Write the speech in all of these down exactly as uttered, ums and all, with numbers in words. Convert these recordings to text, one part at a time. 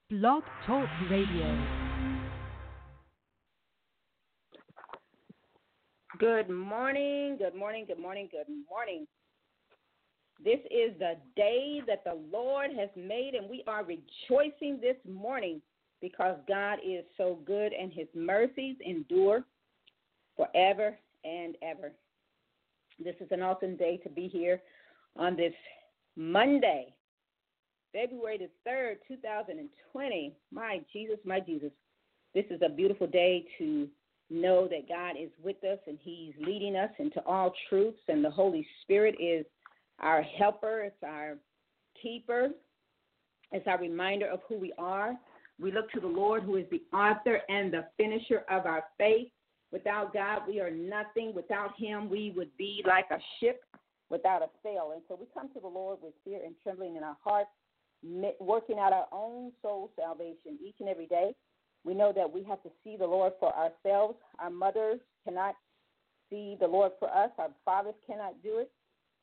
Blog Talk Radio. Good morning, good morning, good morning, good morning. This is the day that the Lord has made, and we are rejoicing this morning because God is so good and his mercies endure forever and ever. This is an awesome day to be here on this Monday, February the third, two thousand twenty. My Jesus, my Jesus. This is a beautiful day to know that God is with us and he's leading us into all truths, and the Holy Spirit is our helper, it's our keeper, it's our reminder of who we are. We look to the Lord, who is the author and the finisher of our faith. Without God, we are nothing. Without him, we would be like a ship without a sail. And so we come to the Lord with fear and trembling in our hearts, working out our own soul salvation each and every day. We know that we have to see the Lord for ourselves. Our mothers cannot see the Lord for us. Our fathers cannot do it.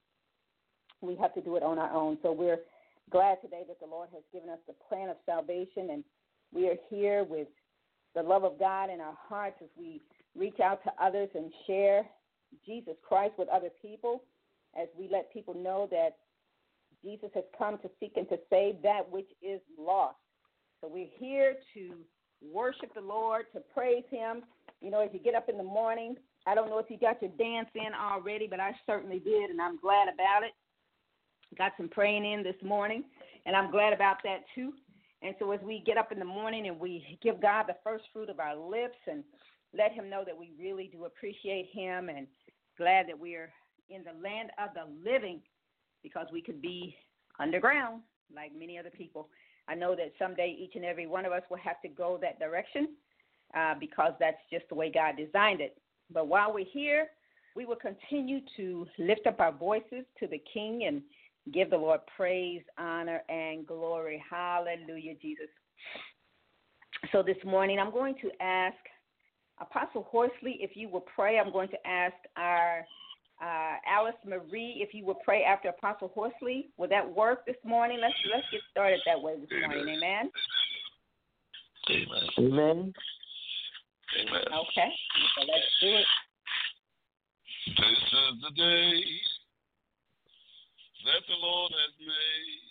We have to do it on our own. So we're glad today that the Lord has given us the plan of salvation, and we are here with the love of God in our hearts as we reach out to others and share Jesus Christ with other people, as we let people know that Jesus has come to seek and to save that which is lost. So we're here to worship the Lord, to praise him. You know, as you get up in the morning, I don't know if you got your dance in already, but I certainly did, and I'm glad about it. Got some praying in this morning, and I'm glad about that too. And so as we get up in the morning and we give God the first fruit of our lips and let him know that we really do appreciate him, and glad that we are in the land of the living, because we could be underground like many other people. I know that someday each and every one of us will have to go that direction uh, because that's just the way God designed it. But while we're here, we will continue to lift up our voices to the King and give the Lord praise, honor, and glory. Hallelujah, Jesus. So this morning I'm going to ask Apostle Horsley if you will pray. I'm going to ask our Uh, Alice Marie, if you would pray after Apostle Horsley. Will that work this morning? Let's let's get started that way this Amen. morning. Amen? Amen. Amen. Amen. Okay. So let's do it. This is the day that the Lord has made.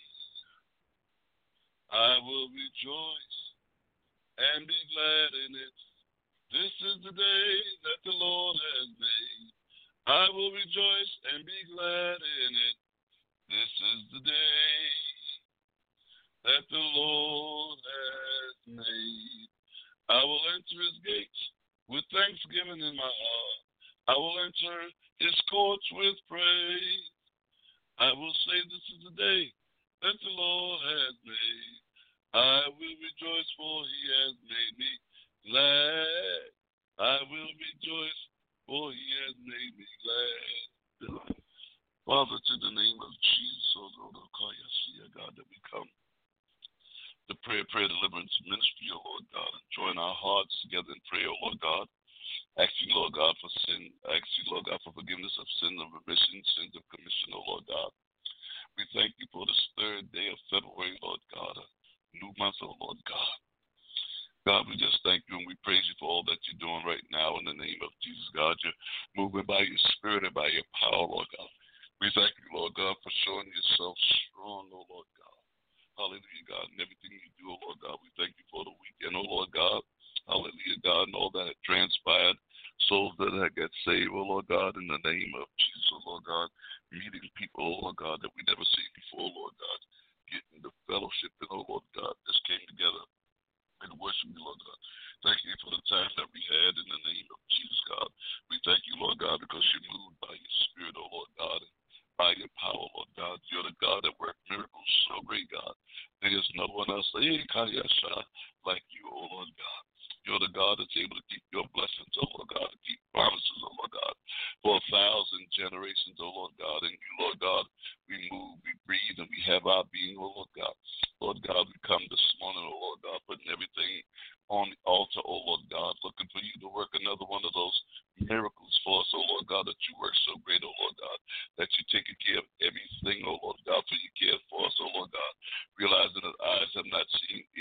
I will rejoice and be glad in it. This is the day that the Lord has made. I will rejoice and be glad in it. This is the day that the Lord has made. I will enter his gates with thanksgiving in my heart. I will enter his courts with praise. I will say, this is the day that the Lord has made. I will rejoice, for he has made me glad. I will rejoice, for he has made me glad. Father, to the name of Jesus, oh Lord, oh God, that we come to pray, prayer, deliverance, ministry, oh Lord God, and join our hearts together in prayer, oh Lord God. Asking, Lord God, for sin, asking, Lord God, for forgiveness of sin and remission, sins of commission, oh Lord God. We thank you for this third day of February, Lord God, a new month, oh Lord God. God, we just thank you and we praise you for all that you're doing right now in the name of Jesus, God. You're moving by your spirit and by your power, Lord God. We thank you, Lord God, for showing yourself strong, oh Lord God. Hallelujah, God, and everything you do, oh Lord God. We thank you for the weekend, oh Lord God. Hallelujah, God, and all that had transpired, souls that had got saved, oh Lord God, in the name of Jesus, oh Lord God. Meeting people, oh Lord God, that we never seen before, Lord God. Getting the fellowship, and oh Lord God, just came together and worship you, Lord God. Thank you for the time that we had in the name of Jesus, God. We thank you, Lord God, because you're moved by your spirit, oh Lord God, and by your power, Lord God. You're the God that works miracles so great, God. There is no one else like you, oh Lord God. You're the God that's able to keep your blessings, oh Lord God, and keep promises, oh Lord God, for a thousand generations, oh Lord God. And you, Lord God, we move, we breathe, and we have our being, oh Lord God. Lord God, we come this morning, oh Lord God, putting everything on the altar, oh Lord God, looking for you to work another one of those miracles for us, oh Lord God, that you work so great, oh Lord God, that you're taking care of everything, oh Lord God, for you care for us, oh Lord God, realizing that eyes have not seen, ears have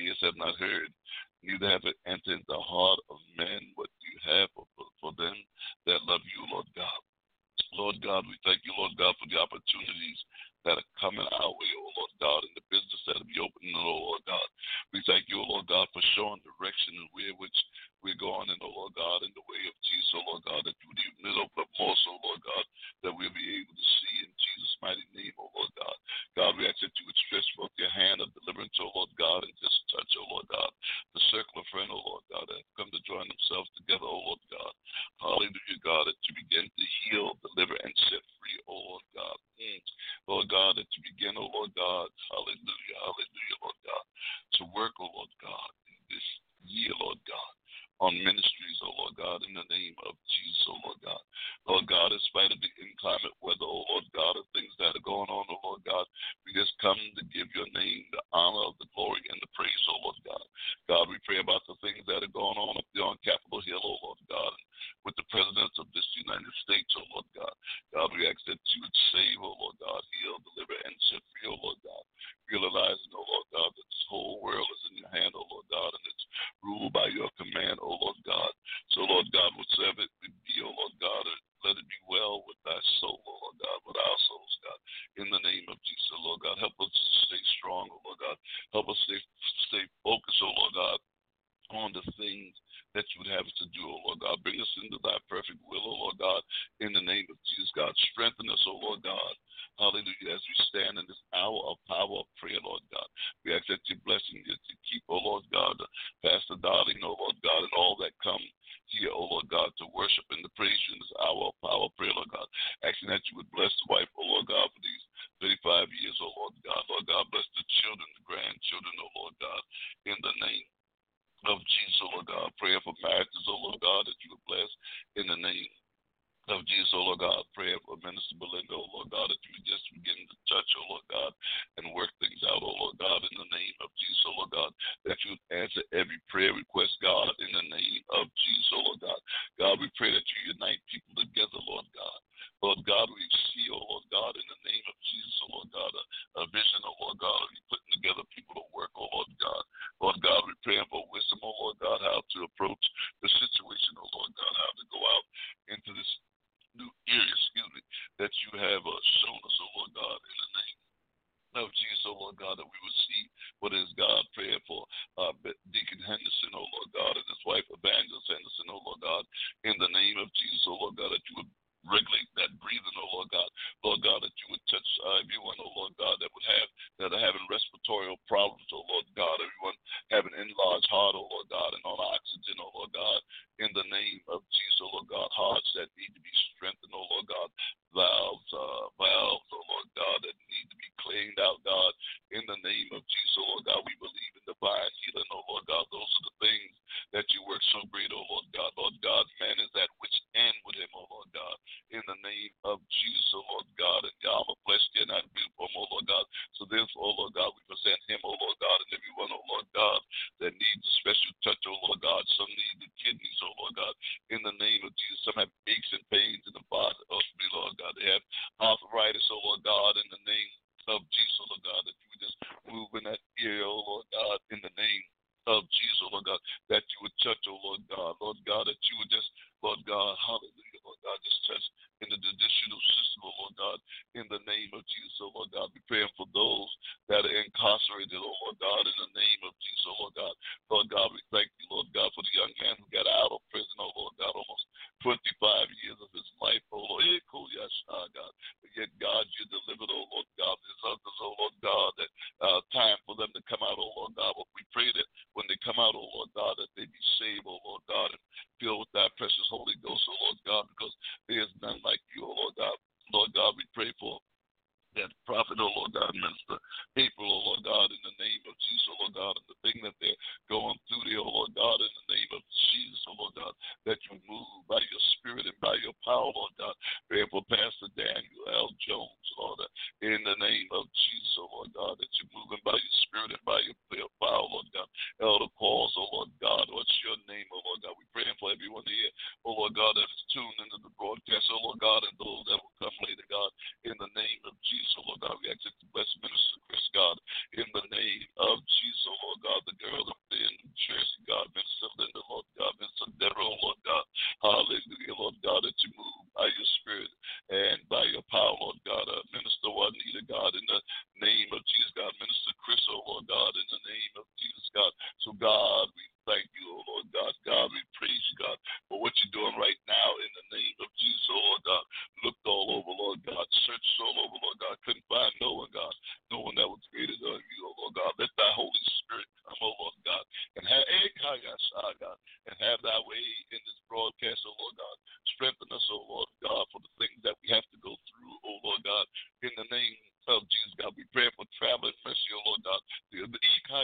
not heard, neither have it entered the heart of men what you have for, for them that love you, Lord God. Lord God, we thank you, Lord God, for the opportunities that are coming our way, oh Lord God, and the business that will be opening, oh Lord God. We thank you, oh Lord God, for showing direction and way in which we're going in, oh Lord God, in the way of Jesus, oh Lord God, that you would even open up more so, Lord God, that we'll be able to see in Jesus' mighty name, oh Lord God. God, we ask that you would stretch forth your hand of deliverance, oh Lord God, and just touch, oh Lord God, the circle of friends, oh Lord God, that have come to join themselves together, oh Lord God. Hallelujah, God, that you begin to heal, deliver, and set free, oh Lord God. Mm. Lord God, that you begin, oh Lord God, hallelujah, hallelujah, Lord God, to work, oh Lord God, in this year, Lord God, on ministries, oh Lord God, in the name of Jesus, oh Lord God. Lord God, in spite of the inclement weather, oh Lord God, of things that are going on, oh Lord God, we just come to give your name the honor, the glory, and the praise, oh Lord God. God, we pray about the things that are going on up there on Capitol Hill, oh Lord God, with the presidents of this United States, oh Lord God. God, we ask that you would save, oh Lord God, heal, deliver, and set free, oh Lord God. Realizing, oh Lord God, that this whole world is in your hand, oh Lord God, and it's ruled by your command, oh Lord God. So, Lord God, whatsoever it may be, oh Lord God, let it be well with thy soul, oh Lord God, with our souls, God. In the name of Jesus, oh Lord God, help us to stay strong, oh Lord God. Help us stay, stay focused, oh Lord God, on the things that you would have us to do, oh Lord God. Bring us into thy perfect will, oh Lord God, in the name of Jesus, God. Strengthen us, oh Lord God. Hallelujah. As we stand in this hour of power of prayer, Lord God, we ask that your blessing is to keep, oh Lord God, Pastor Darling, oh Lord God, and all that come here, oh Lord God, to worship and to praise you in this hour of power of prayer, Lord God. Asking that you would bless the wife, oh Lord God, for these thirty-five years, oh Lord God. Lord God, bless the children, the grandchildren, oh Lord God, in the name of Jesus, oh Lord God. Prayer for marriages, oh Lord God, that you would bless in the name of Jesus, oh Lord God. Prayer for Minister Belinda, oh Lord God, that you would just begin to touch, oh Lord God, and work things out, oh Lord God, in the name of Jesus, oh Lord God, that you would answer every prayer request, God, in the name of Jesus, oh Lord God. God, we pray that you unite people together, Lord God. Lord God, we see, oh Lord God, in the name of Jesus, oh Lord God, a, a vision, oh Lord God, of you putting together people to work, oh Lord God. Lord God, we pray for wisdom, oh Lord God, how to approach the situation, oh Lord God, how to go out into this new area, excuse me, that you have uh, shown us, oh Lord God, in the name of Jesus, oh Lord God, that we will see what is God prayer for uh, Deacon Henderson, oh Lord God, and his wife Evangelist Henderson, oh Lord God, in the name of Jesus, oh Lord God, that you would regulate that breathing, oh Lord God. Lord God, that you would touch uh, everyone, oh Lord God, that would have, that are having respiratory problems, oh Lord God, everyone having enlarged heart, oh Lord God, and on oxygen, oh Lord God, in the name of Jesus, oh Lord God, hearts that need to be strengthened, oh Lord God, valves, uh, valves, oh Lord God, that need to be cleaned out, God, in the name of Jesus, oh Lord God, we believe in divine healing, oh Lord God, those are the things that you work so great, oh Lord God, Lord God, man is that which end with him, oh Lord God, in the name of Jesus, oh Lord God, and God, I'm a flesh cannot be from, oh Lord God, so therefore, oh Lord God, we present him, oh Lord God, and everyone, oh Lord God, that needs special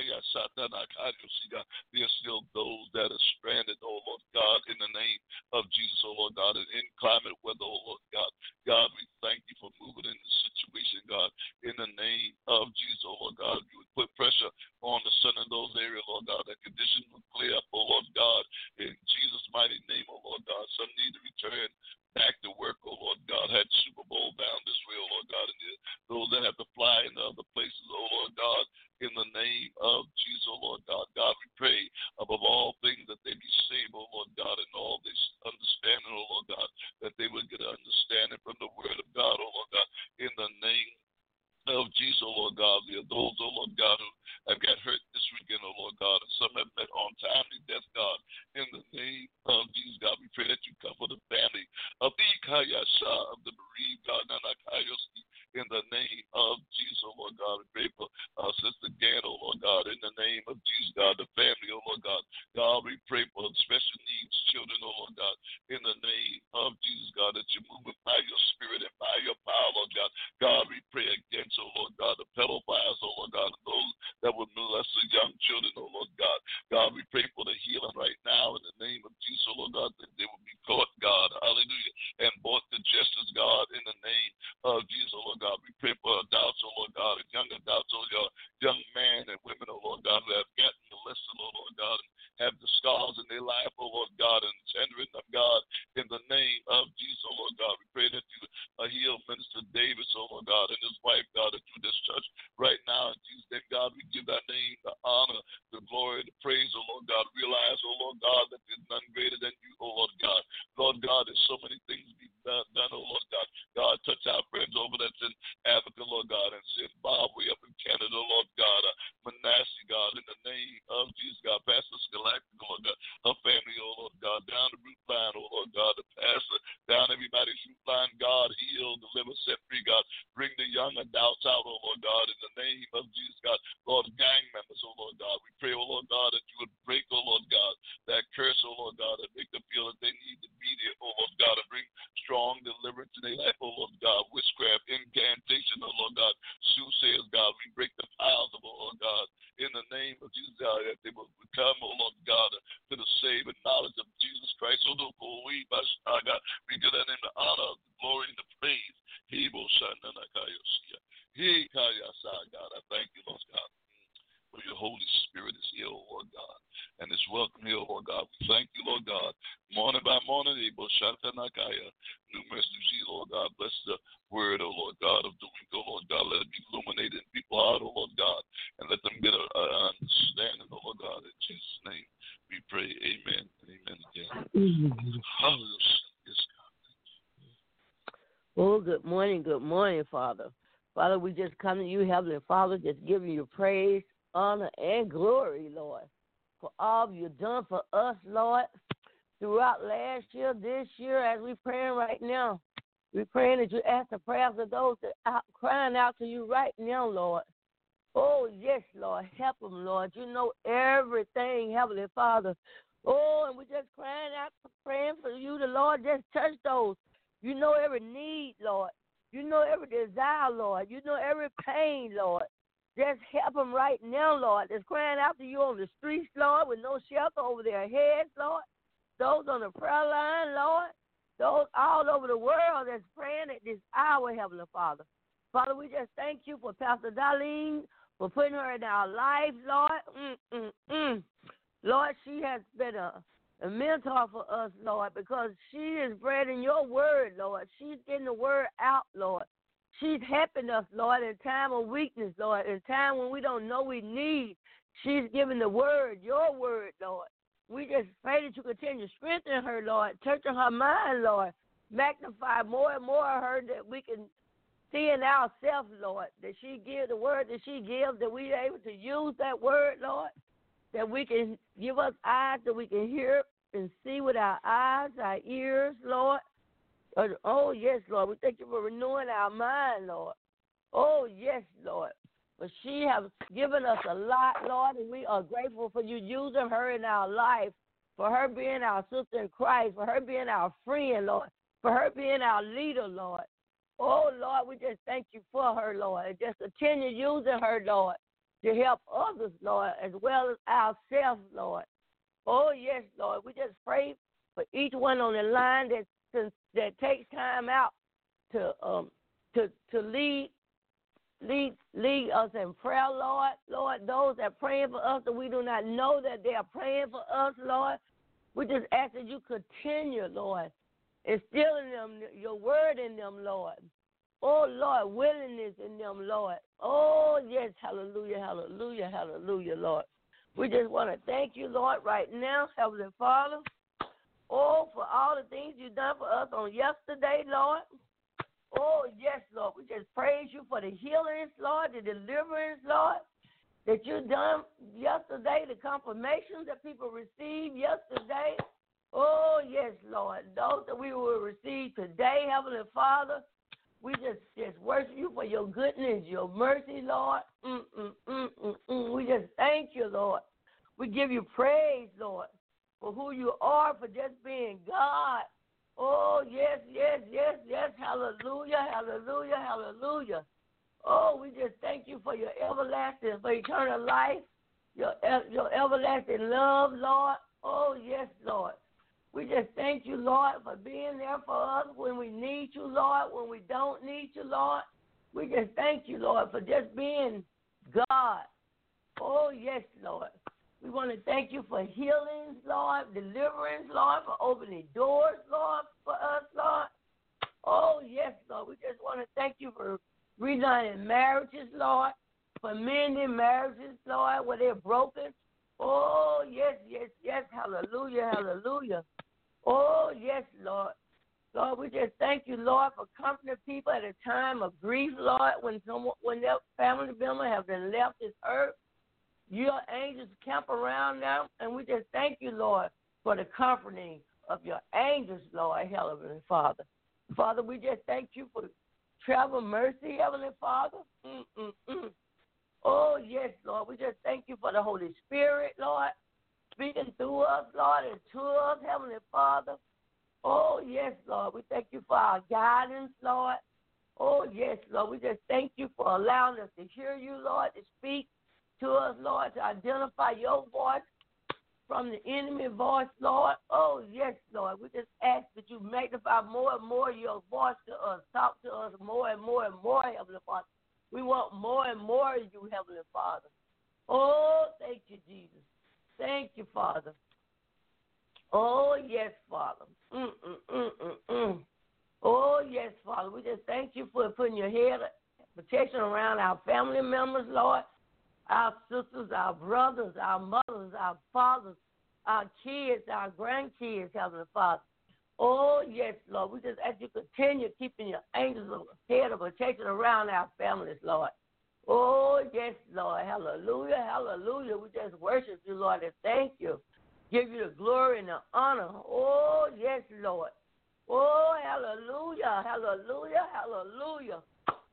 There's still those that are stranded, oh Lord God, in the name of Jesus, oh Lord God, in inclement weather, oh Lord God. God, we thank you for moving in this situation, God, in the name of Jesus, oh Lord God. You would put pressure on the sun in those areas, Lord God, that conditions would clear up, oh Lord God, in Jesus' mighty name, oh Lord God. Some need to return back to work, oh Lord God. Had Super Bowl bound this way, oh Lord God, and those that have to fly into other places, oh Lord God, in the name of Jesus, oh Lord God. God, we pray above all things that they be saved, oh Lord God, and all this understanding, oh Lord God, that they would get an understanding from the word of God, oh Lord God, in the name of Jesus, oh Lord God. There are those, oh Lord God, who have got hurt this weekend, oh Lord God, and some have met on timely death, God. In the name of Jesus, God, we pray that you cover the family of the Ikayasha, of the bereaved, God, Nanakayoski, in the name of Jesus, oh Lord God. We pray for uh, Sister Gann, oh Lord God, in the name of Jesus, God, the family, oh Lord God. God, we pray for special needs children, oh Lord God, in the name of Jesus, God, that you move by your spirit and by your power, Lord God. God, we pray against, oh Lord God, the pedophiles, oh Lord God, and those that would molest the young children, oh Lord God. God, we pray for the healing right now in the name of Jesus, oh Lord God, that they will be caught, God, hallelujah, and brought to justice, God, in the name of Jesus, oh Lord God. We pray for adults, oh Lord God, and young adults, oh Lord, young men and women, oh Lord God, who have gotten molested, oh Lord God, and have the scars in their life, oh Lord God, and tendering of God, in the name of Jesus, oh Lord God. We pray that you uh, heal Minister Davis, oh Lord God, and his wife, God, that you this church right now. In Jesus' name, God, we give that name the honor, the glory, the praise, oh Lord God. Realize, oh Lord God, that there's none greater than you, oh Lord God. Lord God, there's so many things being done, done, oh Lord God. God, touch our friends over that's in Africa, Lord God, and Zimbabwe, up in Canada, Lord God. Uh, Manasseh, God, in the name of Jesus, God. Pastor Scholastic, Lord God. Her family, oh Lord God. Down the root line, oh Lord God. The pastor, down everybody's root line, God. Heal, deliver, set free, God. Bring the young adults out, oh Lord God, in the name of Jesus, God. Lord, gang members, oh Lord God. We pray, oh Lord God, that you would break, oh Lord God, that curse, oh Lord God, and make them feel that they need to be there, oh Lord God, and bring strong deliverance in their life, oh Lord God. Witchcraft, incantation, oh Lord God. Soothsayers, God. We break the piles of, oh Lord God, in the name of Jesus, God, that they will become, oh Lord God, to the saving knowledge of Jesus Christ. Oh Lord God, we give that name the honor, the glory, and the praise. He will shine on that He God. I thank you, Lord God, for your Holy Spirit is here, oh Lord God, and it's welcome here, oh Lord God. We thank you, Lord God. Morning by morning, He will shine on that new message, Lord God. Bless the word, oh Lord God, of the week, oh Lord God. Let it be illuminated in people's heart, oh Lord God, and let them get an understanding, oh Lord God. In Jesus' name we pray. Amen. Amen again. Hallelujah. Yes, God. Oh, good morning, good morning, Father. Father, we just come to you, Heavenly Father, just giving you praise, honor, and glory, Lord, for all you've done for us, Lord, throughout last year, this year, as we're praying right now. We're praying that you ask the prayers of those that are crying out to you right now, Lord. Oh, yes, Lord. Help them, Lord. You know everything, Heavenly Father. Oh, and we're just crying out, praying for you, the Lord. Just touch those. You know every need, Lord. You know every desire, Lord. You know every pain, Lord. Just help them right now, Lord. Just crying out to you on the streets, Lord, with no shelter over their heads, Lord. Those on the prayer line, Lord. Those all over the world that's praying at this hour, Heavenly Father. Father, we just thank you for Pastor Darlene, for putting her in our lives, Lord. Mm-mm-mm. Lord, she has been a, a mentor for us, Lord, because she is spreading your word, Lord. She's getting the word out, Lord. She's helping us, Lord, in time of weakness, Lord, in time when we don't know we need. She's giving the word, your word, Lord. We just pray that you continue to strengthen her, Lord, touching her mind, Lord. Magnify more and more of her that we can see in ourselves, Lord, that she gives the word that she gives, that we are able to use that word, Lord, that we can give us eyes that we can hear and see with our eyes, our ears, Lord. Oh, yes, Lord. We thank you for renewing our mind, Lord. Oh, yes, Lord. But she has given us a lot, Lord, and we are grateful for you using her in our life, for her being our sister in Christ, for her being our friend, Lord, for her being our leader, Lord. Oh, Lord, we just thank you for her, Lord, and just continue using her, Lord, to help others, Lord, as well as ourselves, Lord. Oh, yes, Lord. We just pray for each one on the line that that takes time out to um to to lead lead lead us in prayer, Lord. Lord, those that are praying for us that we do not know that they are praying for us, Lord. We just ask that you continue, Lord, instilling them your word in them, Lord. Oh, Lord, willingness in them, Lord. Oh, yes, hallelujah, hallelujah, hallelujah, Lord. We just want to thank you, Lord, right now, Heavenly Father. Oh, for all the things you've done for us on yesterday, Lord. Oh, yes, Lord. We just praise you for the healings, Lord, the deliverance, Lord, that you done yesterday, the confirmations that people received yesterday. Oh, yes, Lord. Those that we will receive today, Heavenly Father. We just, just worship you for your goodness, your mercy, Lord. Mm, mm, mm, mm, mm. We just thank you, Lord. We give you praise, Lord, for who you are, for just being God. Oh, yes, yes, yes, yes. Hallelujah, hallelujah, hallelujah. Oh, we just thank you for your everlasting, for eternal life, your, your everlasting love, Lord. Oh, yes, Lord. We just thank you, Lord, for being there for us when we need you, Lord, when we don't need you, Lord. We just thank you, Lord, for just being God. Oh, yes, Lord. We want to thank you for healings, Lord, deliverance, Lord, for opening doors, Lord, for us, Lord. Oh, yes, Lord. We just want to thank you for reuniting marriages, Lord, for mending marriages, Lord, where they're broken. Oh, yes, yes, yes. Hallelujah, hallelujah. Oh, yes, Lord. Lord, we just thank you, Lord, for comforting people at a time of grief, Lord, when someone, when their family member have been left this earth. Your angels camp around them, and we just thank you, Lord, for the comforting of your angels, Lord, Heavenly Father. Father, we just thank you for travel mercy, Heavenly Father. Mm-mm-mm. Oh, yes, Lord. We just thank you for the Holy Spirit, Lord, speaking through us, Lord, and to us, Heavenly Father. Oh, yes, Lord. We thank you for our guidance, Lord. Oh, yes, Lord. We just thank you for allowing us to hear you, Lord, to speak to us, Lord, to identify your voice from the enemy voice, Lord. Oh, yes, Lord. We just ask that you magnify more and more your voice to us. Talk to us more and more and more, Heavenly Father. We want more and more of you, Heavenly Father. Oh, thank you, Jesus. Thank you, Father. Oh, yes, Father. Mm, mm, mm, mm, mm. Oh, yes, Father. We just thank you for putting your head of protection around our family members, Lord, our sisters, our brothers, our mothers, our fathers, our kids, our grandkids, Heavenly Father. Oh, yes, Lord. We just ask you to continue keeping your angels of head of protection around our families, Lord. Oh, yes, Lord. Hallelujah, hallelujah. We just worship you, Lord, and thank you. Give you the glory and the honor. Oh, yes, Lord. Oh, hallelujah, hallelujah, hallelujah.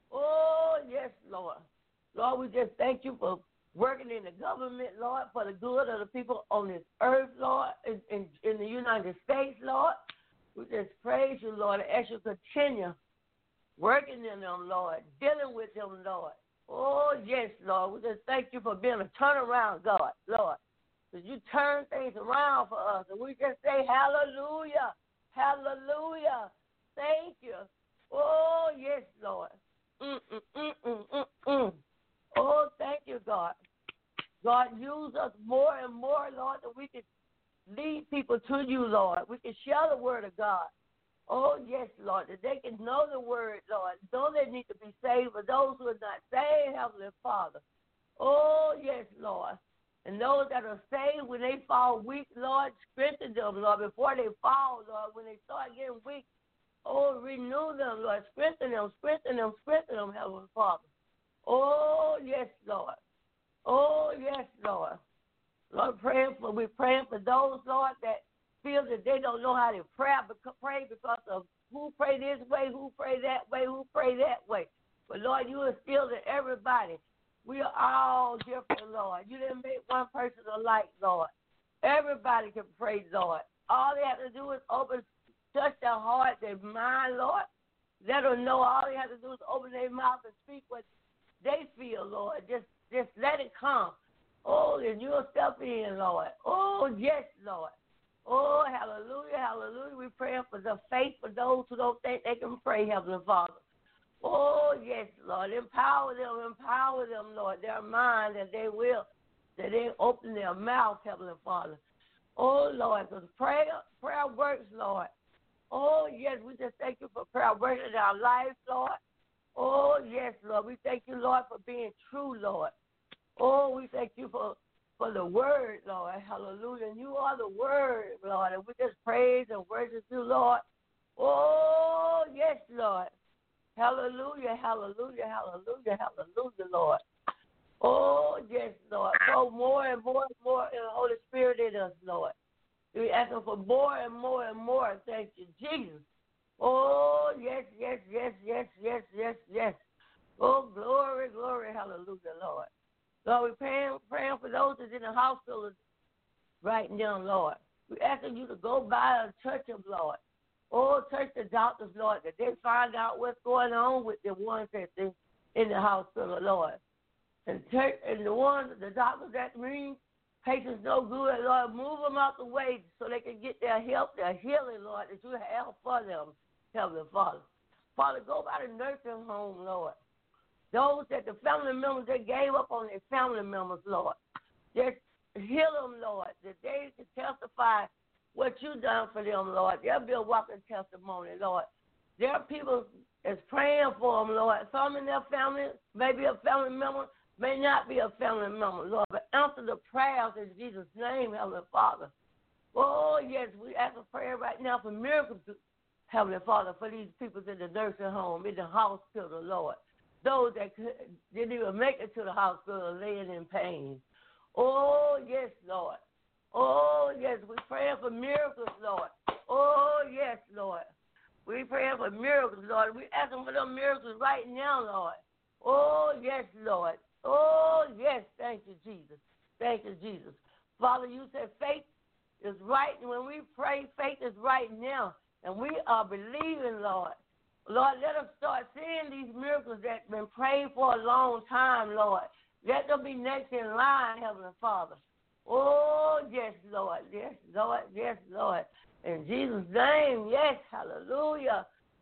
Oh, yes, Lord. Lord, we just thank you for working in the government, Lord, for the good of the people on this earth, Lord, in, in, in the United States, Lord. We just praise you, Lord, and ask you to continue working in them, Lord, dealing with them, Lord. Oh, yes, Lord. We just thank you for being a turnaround, God, Lord. Because you turn things around for us. And we just say hallelujah, hallelujah. Thank you. Oh, yes, Lord. Mm, mm, mm, mm, mm, mm. Oh, thank you, God. God, use us more and more, Lord, that we can lead people to you, Lord. We can share the word of God. Oh, yes, Lord, that they can know the word, Lord. Though they need to be saved, but those who are not saved, Heavenly Father. Oh, yes, Lord. And those that are saved, when they fall weak, Lord, strengthen them, Lord, before they fall, Lord. When they start getting weak, oh, renew them, Lord. Strengthen them, strengthen them, strengthen them, Heavenly Father. Oh, yes, Lord. Oh, yes, Lord. Lord, praying for, we're praying for those, Lord, that feel that they don't know how to pray, pray because of who pray this way, who pray that way, who pray that way. But, Lord, you are still to everybody. We are all different, Lord. You didn't make one person alike, Lord. Everybody can pray, Lord. All they have to do is open, touch their heart, their mind, Lord. Let them know all they have to do is open their mouth and speak what they feel, Lord. Just just let it come. Oh, and you'll step in, Lord. Oh, yes, Lord. Oh, hallelujah, hallelujah. We pray for the faith for those who don't think they can pray, Heavenly Father. Oh, yes, Lord. Empower them, empower them, Lord, their mind that they will, that they open their mouth, Heavenly Father. Oh, Lord, because prayer, prayer works, Lord. Oh, yes, we just thank you for prayer working in our lives, Lord. Oh, yes, Lord. We thank you, Lord, for being true, Lord. Oh, we thank you for, for the word, Lord. Hallelujah. And you are the word, Lord. And we just praise and worship you, Lord. Oh, yes, Lord. Hallelujah, hallelujah, hallelujah, hallelujah, Lord. Oh, yes, Lord. Pour more and more and more in the Holy Spirit in us, Lord. We're asking for more and more and more. Thank you, Jesus. Oh, yes, yes, yes, yes, yes, yes, yes. Oh, glory, glory, hallelujah, Lord. Lord, we're praying, praying for those that's in the hospital right now, Lord. We're asking you to go by and touch them, Lord. Oh, touch the doctors, Lord, that they find out what's going on with the ones that's in, in the hospital, Lord. And, touch, and the ones, the doctors that mean patients no good, Lord, move them out the way so they can get their help, their healing, Lord, that you have for them, Heavenly Father. Father, go by the nursing home, Lord. Those that the family members that gave up on their family members, Lord. Just heal them, Lord, that they can testify what you done for them, Lord. They'll be a walking testimony, Lord. There are people that's praying for them, Lord. Some in their family, maybe a family member, may not be a family member, Lord. But answer the prayers in Jesus' name, Heavenly Father. Oh, yes, we ask a prayer right now for miracles, Heavenly Father, for these people in the nursing home, in the hospital, Lord. Those that didn't even make it to the hospital laying in pain. Oh, yes, Lord. Oh, yes, we're praying for miracles, Lord. Oh, yes, Lord. We're praying for miracles, Lord. We're asking for them miracles right now, Lord. Oh, yes, Lord. Oh, yes, thank you, Jesus. Thank you, Jesus. Father, you said faith is right. And when we pray, faith is right now. And we are believing, Lord. Lord, let us start seeing these miracles that have been prayed for a long time, Lord. Let them be next in line, Heavenly Father. Oh, yes, Lord. Yes, Lord. Yes, Lord. In Jesus' name, yes, hallelujah.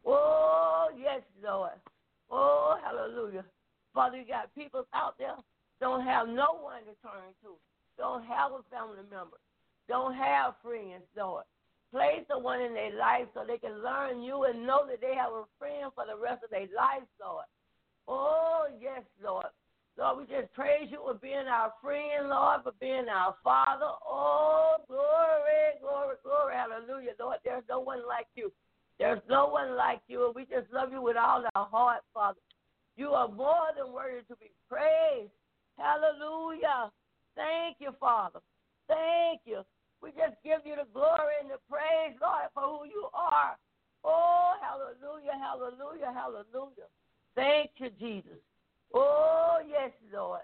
Oh, yes, Lord. Oh, hallelujah. Father, you got people out there don't have no one to turn to, don't have a family member, don't have friends, Lord. Place someone in their life so they can learn you and know that they have a friend for the rest of their life, Lord. Oh, yes, Lord. Lord, we just praise you for being our friend, Lord, for being our Father. Oh, glory, glory, glory, hallelujah, Lord. There's no one like you. There's no one like you, and we just love you with all our heart, Father. You are more than worthy to be praised. Hallelujah. Thank you, Father. Thank you. We just give you the glory and the praise, Lord, for who you are. Oh, hallelujah, hallelujah, hallelujah. Thank you, Jesus. Oh, yes, Lord.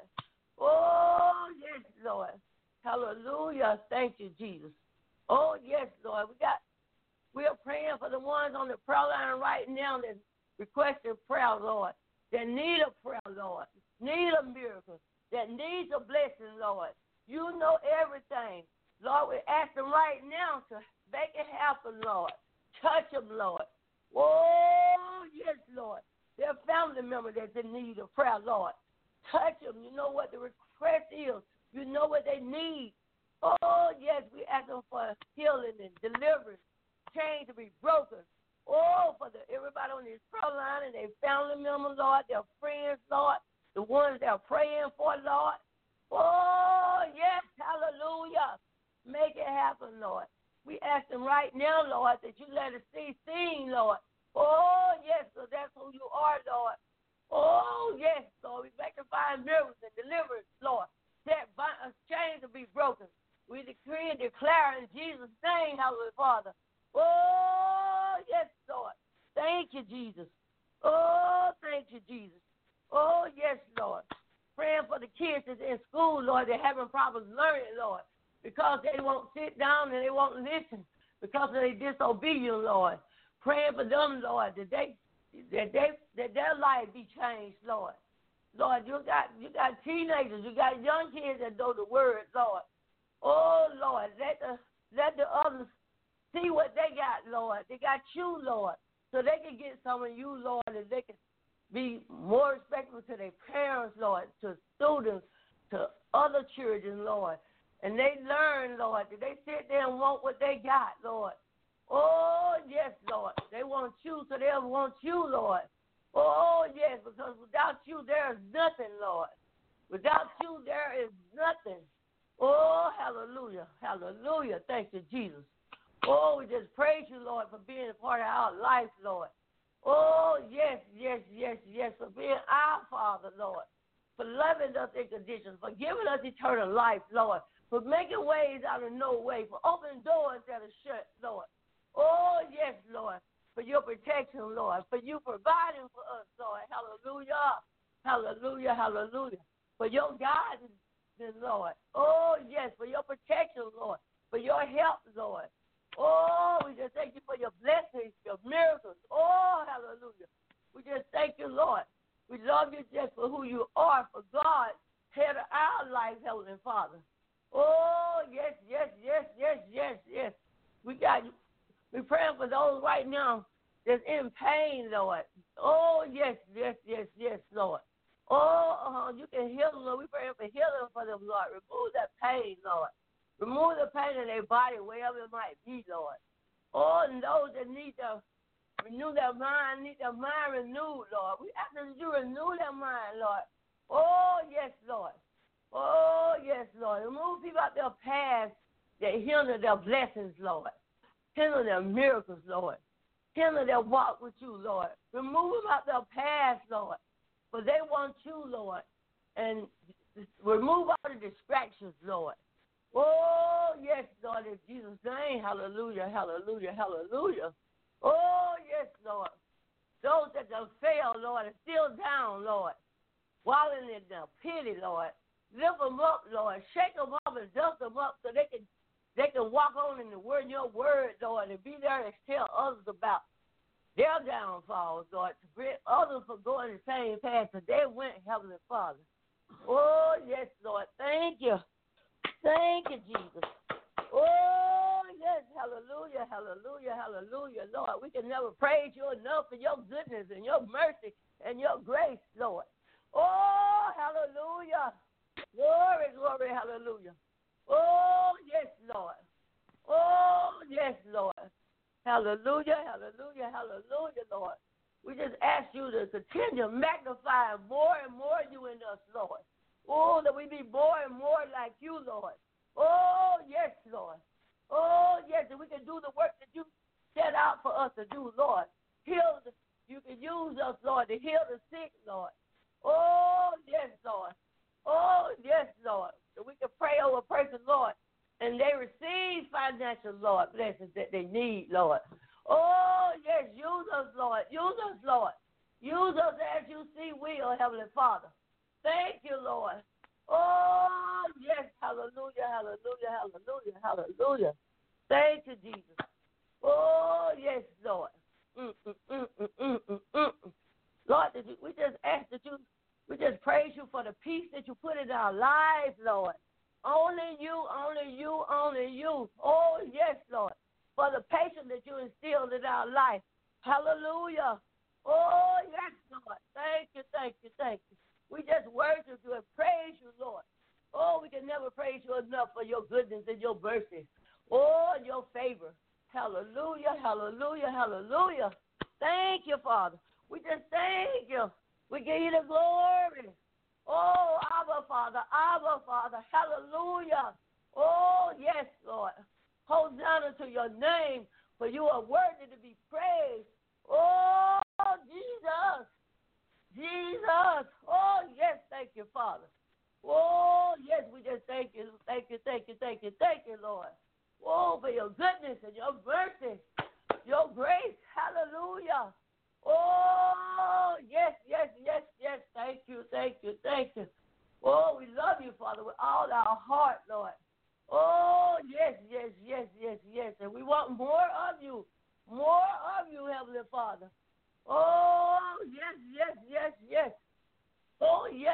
Oh, yes, Lord. Hallelujah. Thank you, Jesus. Oh, yes, Lord. We got, we are praying for the ones on the prayer line right now that requesting prayer, Lord, that need a prayer, Lord, need a miracle, that needs a blessing, Lord. You know everything. Lord, we ask them right now to make it happen, Lord. Touch them, Lord. Oh, yes, Lord. Their family member that's in need of prayer, Lord. Touch them. You know what the request is. You know what they need. Oh, yes, we ask them for healing and deliverance, chains to be broken. Oh, for the, everybody on this prayer line and their family members, Lord, their friends, Lord, the ones they're praying for, Lord. Oh, yes, hallelujah. Make it happen, Lord. We ask them right now, Lord, that you let us see seen, Lord. Oh, yes, so that's who you are, Lord. Oh, yes, Lord. We magnify miracles and deliverance, Lord. That chains will be broken. We decree and declare in Jesus' name, Heavenly Father. Oh, yes, Lord. Thank you, Jesus. Oh, thank you, Jesus. Oh, yes, Lord. Praying for the kids that's in school, Lord, they're having problems learning, Lord, because they won't sit down and they won't listen because of their disobedience, Lord. Praying for them, Lord, that they that they that their life be changed, Lord. Lord, you got you got teenagers, you got young kids that know the word, Lord. Oh, Lord, let the let the others see what they got, Lord. They got you, Lord, so they can get some of you, Lord, and they can be more respectful to their parents, Lord, to students, to other children, Lord. And they learn, Lord, that they sit there and want what they got, Lord. Oh, yes, Lord. They want you, so they'll want you, Lord. Oh, yes, because without you, there is nothing, Lord. Without you, there is nothing. Oh, hallelujah, hallelujah. Thank you, Jesus. Oh, we just praise you, Lord, for being a part of our life, Lord. Oh, yes, yes, yes, yes, for being our Father, Lord, for loving us in conditions, for giving us eternal life, Lord, for making ways out of no way, for opening doors that are shut, Lord. Oh, yes, Lord, for your protection, Lord, for you providing for us, Lord. Hallelujah, hallelujah, hallelujah. For your guidance, Lord. Oh, yes, for your protection, Lord, for your help, Lord. Oh, we just thank you for your blessings, your miracles. Oh, hallelujah. We just thank you, Lord. We love you just for who you are, for God, head of our life, Heavenly Father. Oh, yes, yes, yes, yes, yes, yes. We got you. We're praying for those right now that's in pain, Lord. Oh, yes, yes, yes, yes, Lord. Oh, uh, you can heal them, Lord. We're praying for healing for them, Lord. Remove that pain, Lord. Remove the pain in their body, wherever it might be, Lord. Oh, and those that need to renew their mind, need their mind renewed, Lord. We ask that you renew their mind, Lord. Oh, yes, Lord. Oh, yes, Lord. Remove people out their past that hinder their blessings, Lord. Hinder their miracles, Lord. Hinder their walk with you, Lord. Remove them out their past, Lord. For they want you, Lord. And remove all the distractions, Lord. Oh, yes, Lord, in Jesus' name. Hallelujah, hallelujah, hallelujah. Oh, yes, Lord. Those that don't fail, Lord, are still down, Lord. Wallowing in their pity, Lord. Lift them up, Lord. Shake them up and dust them up so they can they can walk on in the word, your word, Lord, and be there and tell others about their downfalls, Lord, to prevent others from going the same path that they went, Heavenly Father. Oh, yes, Lord. Thank you. Thank you, Jesus. Oh, yes, hallelujah, hallelujah, hallelujah, Lord. We can never praise you enough for your goodness and your mercy and your grace, Lord. Oh, hallelujah. Glory, glory, hallelujah. Oh, yes, Lord. Oh, yes, Lord. Hallelujah, hallelujah, hallelujah, Lord. We just ask you to continue magnifying more and more you in us, Lord. Oh, that we be more and more like you, Lord. Oh, yes, Lord. Oh, yes, that we can do the work that you set out for us to do, Lord. Heal, the, you can use us, Lord, to heal the sick, Lord. Oh, yes, Lord. Oh, yes, Lord. That we can pray over a person, Lord, and they receive financial, Lord, blessings that they need, Lord. Oh, yes, use us, Lord. Use us, Lord. Use us as you see we, oh Heavenly Father. Thank you, Lord. Oh, yes, hallelujah, hallelujah, hallelujah, hallelujah. Thank you, Jesus. Oh, yes, Lord. Mm, mm, mm, mm, mm, mm, mm. Lord, that you, we just ask that you, we just praise you for the peace that you put in our lives, Lord. Only you, only you, only you. Oh, yes, Lord. For the patience that you instilled in our life. Hallelujah. Oh, yes, Lord. Thank you, thank you, thank you. We just worship you and praise you, Lord. Oh, we can never praise you enough for your goodness and your mercy. Oh, and your favor. Hallelujah, hallelujah, hallelujah. Thank you, Father. We just thank you. We give you the glory. Oh, Abba, Father, Abba, Father, hallelujah. Oh, yes, Lord. Hosanna to your name, for you are worthy to be praised. Oh, Jesus, Jesus. Oh, yes, thank you, Father. Oh, yes, we just thank you, thank you, thank you, thank you, thank you, Lord. Oh, for your goodness and your mercy, your grace, hallelujah. Oh, yes, yes, yes, yes, thank you, thank you, thank you. Oh, we love you, Father, with all our heart, Lord. Oh, yes, yes, yes, yes, yes, and we want more of you, more of you, Heavenly Father. Oh, yes, yes, yes, yes. Oh, yes.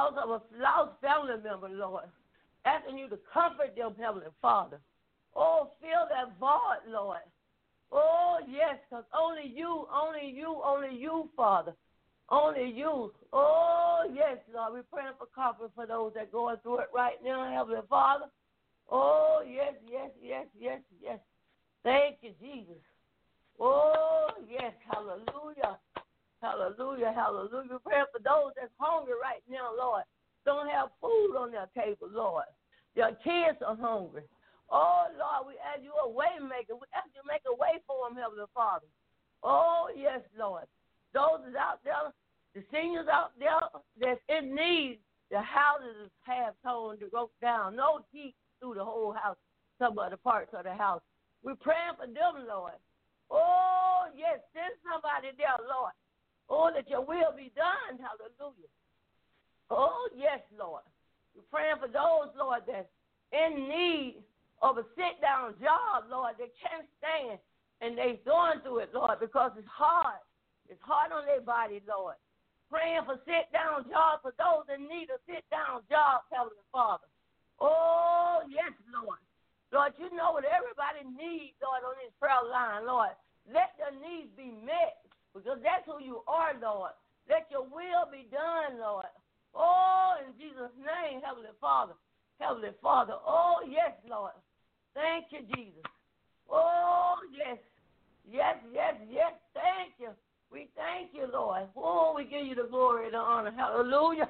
because of a lost family member, Lord. Asking you to comfort them, Heavenly Father. Oh, fill that void, Lord. Oh, yes, because only you, only you, only you, Father. Only you. Oh, yes, Lord. We're praying for comfort for those that are going through it right now, Heavenly Father. Oh, yes, yes, yes, yes, yes. Thank you, Jesus. Oh, yes, hallelujah. Hallelujah, hallelujah. We're praying for those that's hungry right now, Lord. Don't have food on their table, Lord. Their kids are hungry. Oh, Lord, we ask you a way maker. We ask you to make a way for them, Heavenly Father. Oh, yes, Lord. Those that's out there, the seniors out there that's in need, the houses have told to go down. No heat through the whole house, some of the parts of the house. We're praying for them, Lord. Oh, yes, send somebody there, Lord. Oh, that your will be done. Hallelujah. Oh, yes, Lord. We're praying for those, Lord, that's in need of a sit-down job, Lord. They can't stand, and they're going through it, Lord, because it's hard. It's hard on their body, Lord. Praying for sit-down jobs for those that need a sit-down job, Heavenly Father. Oh, yes, Lord. Lord, you know what everybody needs, Lord, on this prayer line, Lord. Let their needs be met, because that's who you are, Lord. Let your will be done, Lord. Oh, in Jesus' name, Heavenly Father. Heavenly Father. Oh, yes, Lord. Thank you, Jesus. Oh, yes. Yes, yes, yes. Thank you. We thank you, Lord. Oh, we give you the glory and the honor. Hallelujah.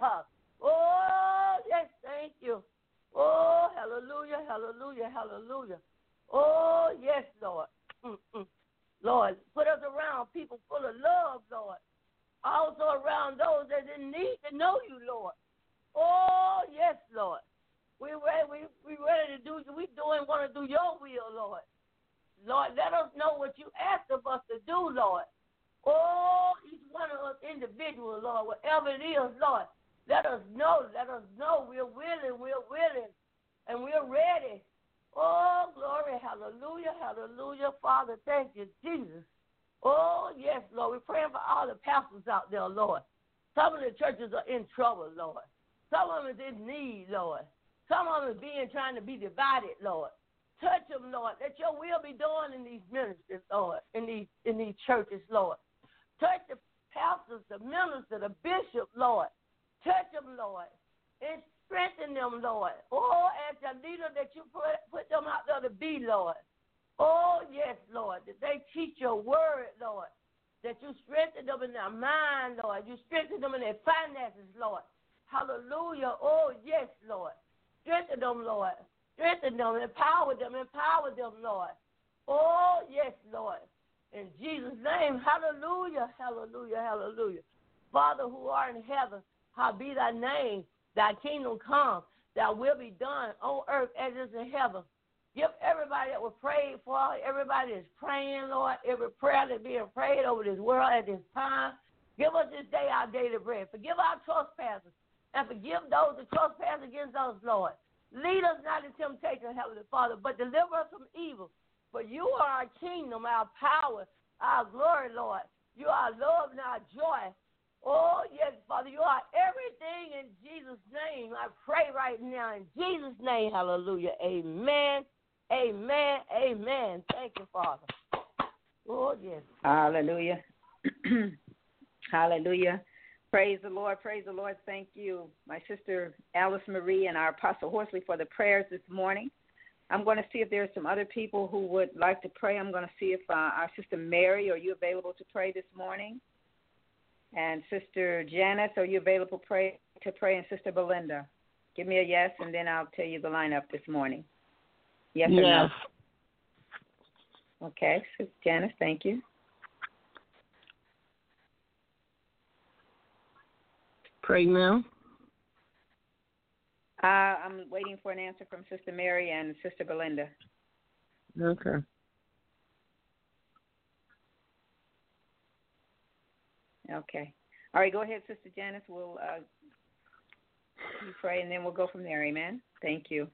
Oh, yes, thank you. Oh, hallelujah, hallelujah, hallelujah. Oh, yes, Lord. Mm-mm. Lord, put us around people full of love, Lord. Also around those that need to know you, Lord. Oh, yes, Lord. We ready, we, we ready to do, we doing, want to do your will, Lord. Lord, let us know what you asked of us to do, Lord. Oh, each one of us individual, Lord, whatever it is, Lord, let us know, let us know we're willing, we're willing, and we're ready. Oh, glory, hallelujah, hallelujah. Father, thank you, Jesus. Oh, yes, Lord. We're praying for all the pastors out there, Lord. Some of the churches are in trouble, Lord. Some of them is in need, Lord. Some of them is being trying to be divided, Lord. Touch them, Lord. Let your will be done in these ministries, Lord, in these in these churches, Lord. Touch the pastors, the ministers, the bishop, Lord. Touch them, Lord, and strengthen them, Lord. Oh, as the leader that you put, put them out there to be, Lord. Oh, yes, Lord, that they teach your word, Lord, that you strengthen them in their mind, Lord. You strengthen them in their finances, Lord. Hallelujah. Oh, yes, Lord. Strengthen them, Lord. Strengthen them, empower them, empower them, Lord. Oh, yes, Lord. In Jesus' name, hallelujah, hallelujah, hallelujah. Father who art in heaven, hallowed be thy name, thy kingdom come, thy will be done on earth as it is in heaven. Give everybody that was prayed for, everybody that's praying, Lord, every prayer that's being prayed over this world at this time. Give us this day our daily bread. Forgive our trespasses and forgive those that trespass against us, Lord. Lead us not into temptation, Heavenly Father, but deliver us from evil. For you are our kingdom, our power, our glory, Lord. You are our love and our joy. Oh, yes, Father, you are everything in Jesus' name. I pray right now in Jesus' name, hallelujah. Amen, amen, amen. Thank you, Father. Oh, yes. Hallelujah. Hallelujah. Praise the Lord. Praise the Lord. Thank you, my sister Alice Marie and our Apostle Horsley for the prayers this morning. I'm going to see if there are some other people who would like to pray. I'm going to see if uh, our sister Mary, are you available to pray this morning? And Sister Janice, are you available pray, to pray? And Sister Belinda, give me a yes, and then I'll tell you the lineup this morning. Yes, yes. Or no? Okay, Sister Janice, thank you. Pray now. Uh, I'm waiting for an answer from Sister Mary and Sister Belinda. Okay. Okay. All right, go ahead, Sister Janice. We'll uh, you pray, and then we'll go from there. Amen. Thank you.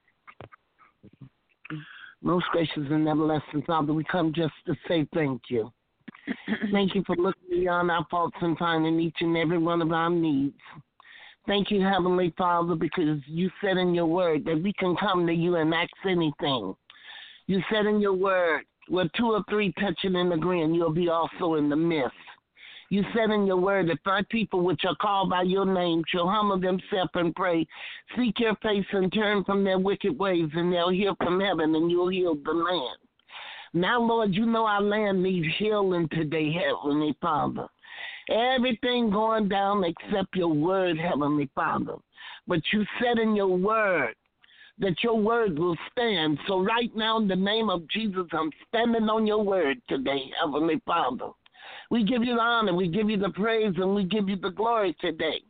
Most gracious and everlasting Father, we come just to say thank you. Thank you for looking beyond our faults and finding each and every one of our needs. Thank you, Heavenly Father, because you said in your word that we can come to you and ask anything. You said in your word, where two or three touching and agreeing, you'll be also in the midst. You said in your word that my people which are called by your name shall humble themselves and pray, seek your face and turn from their wicked ways, and they'll hear from heaven and you'll heal the land. Now, Lord, you know our land needs healing today, Heavenly Father. Everything going down except your word, Heavenly Father. But you said in your word that your word will stand. So right now, in the name of Jesus, I'm standing on your word today, Heavenly Father. We give you the honor, we give you the praise, and we give you the glory today.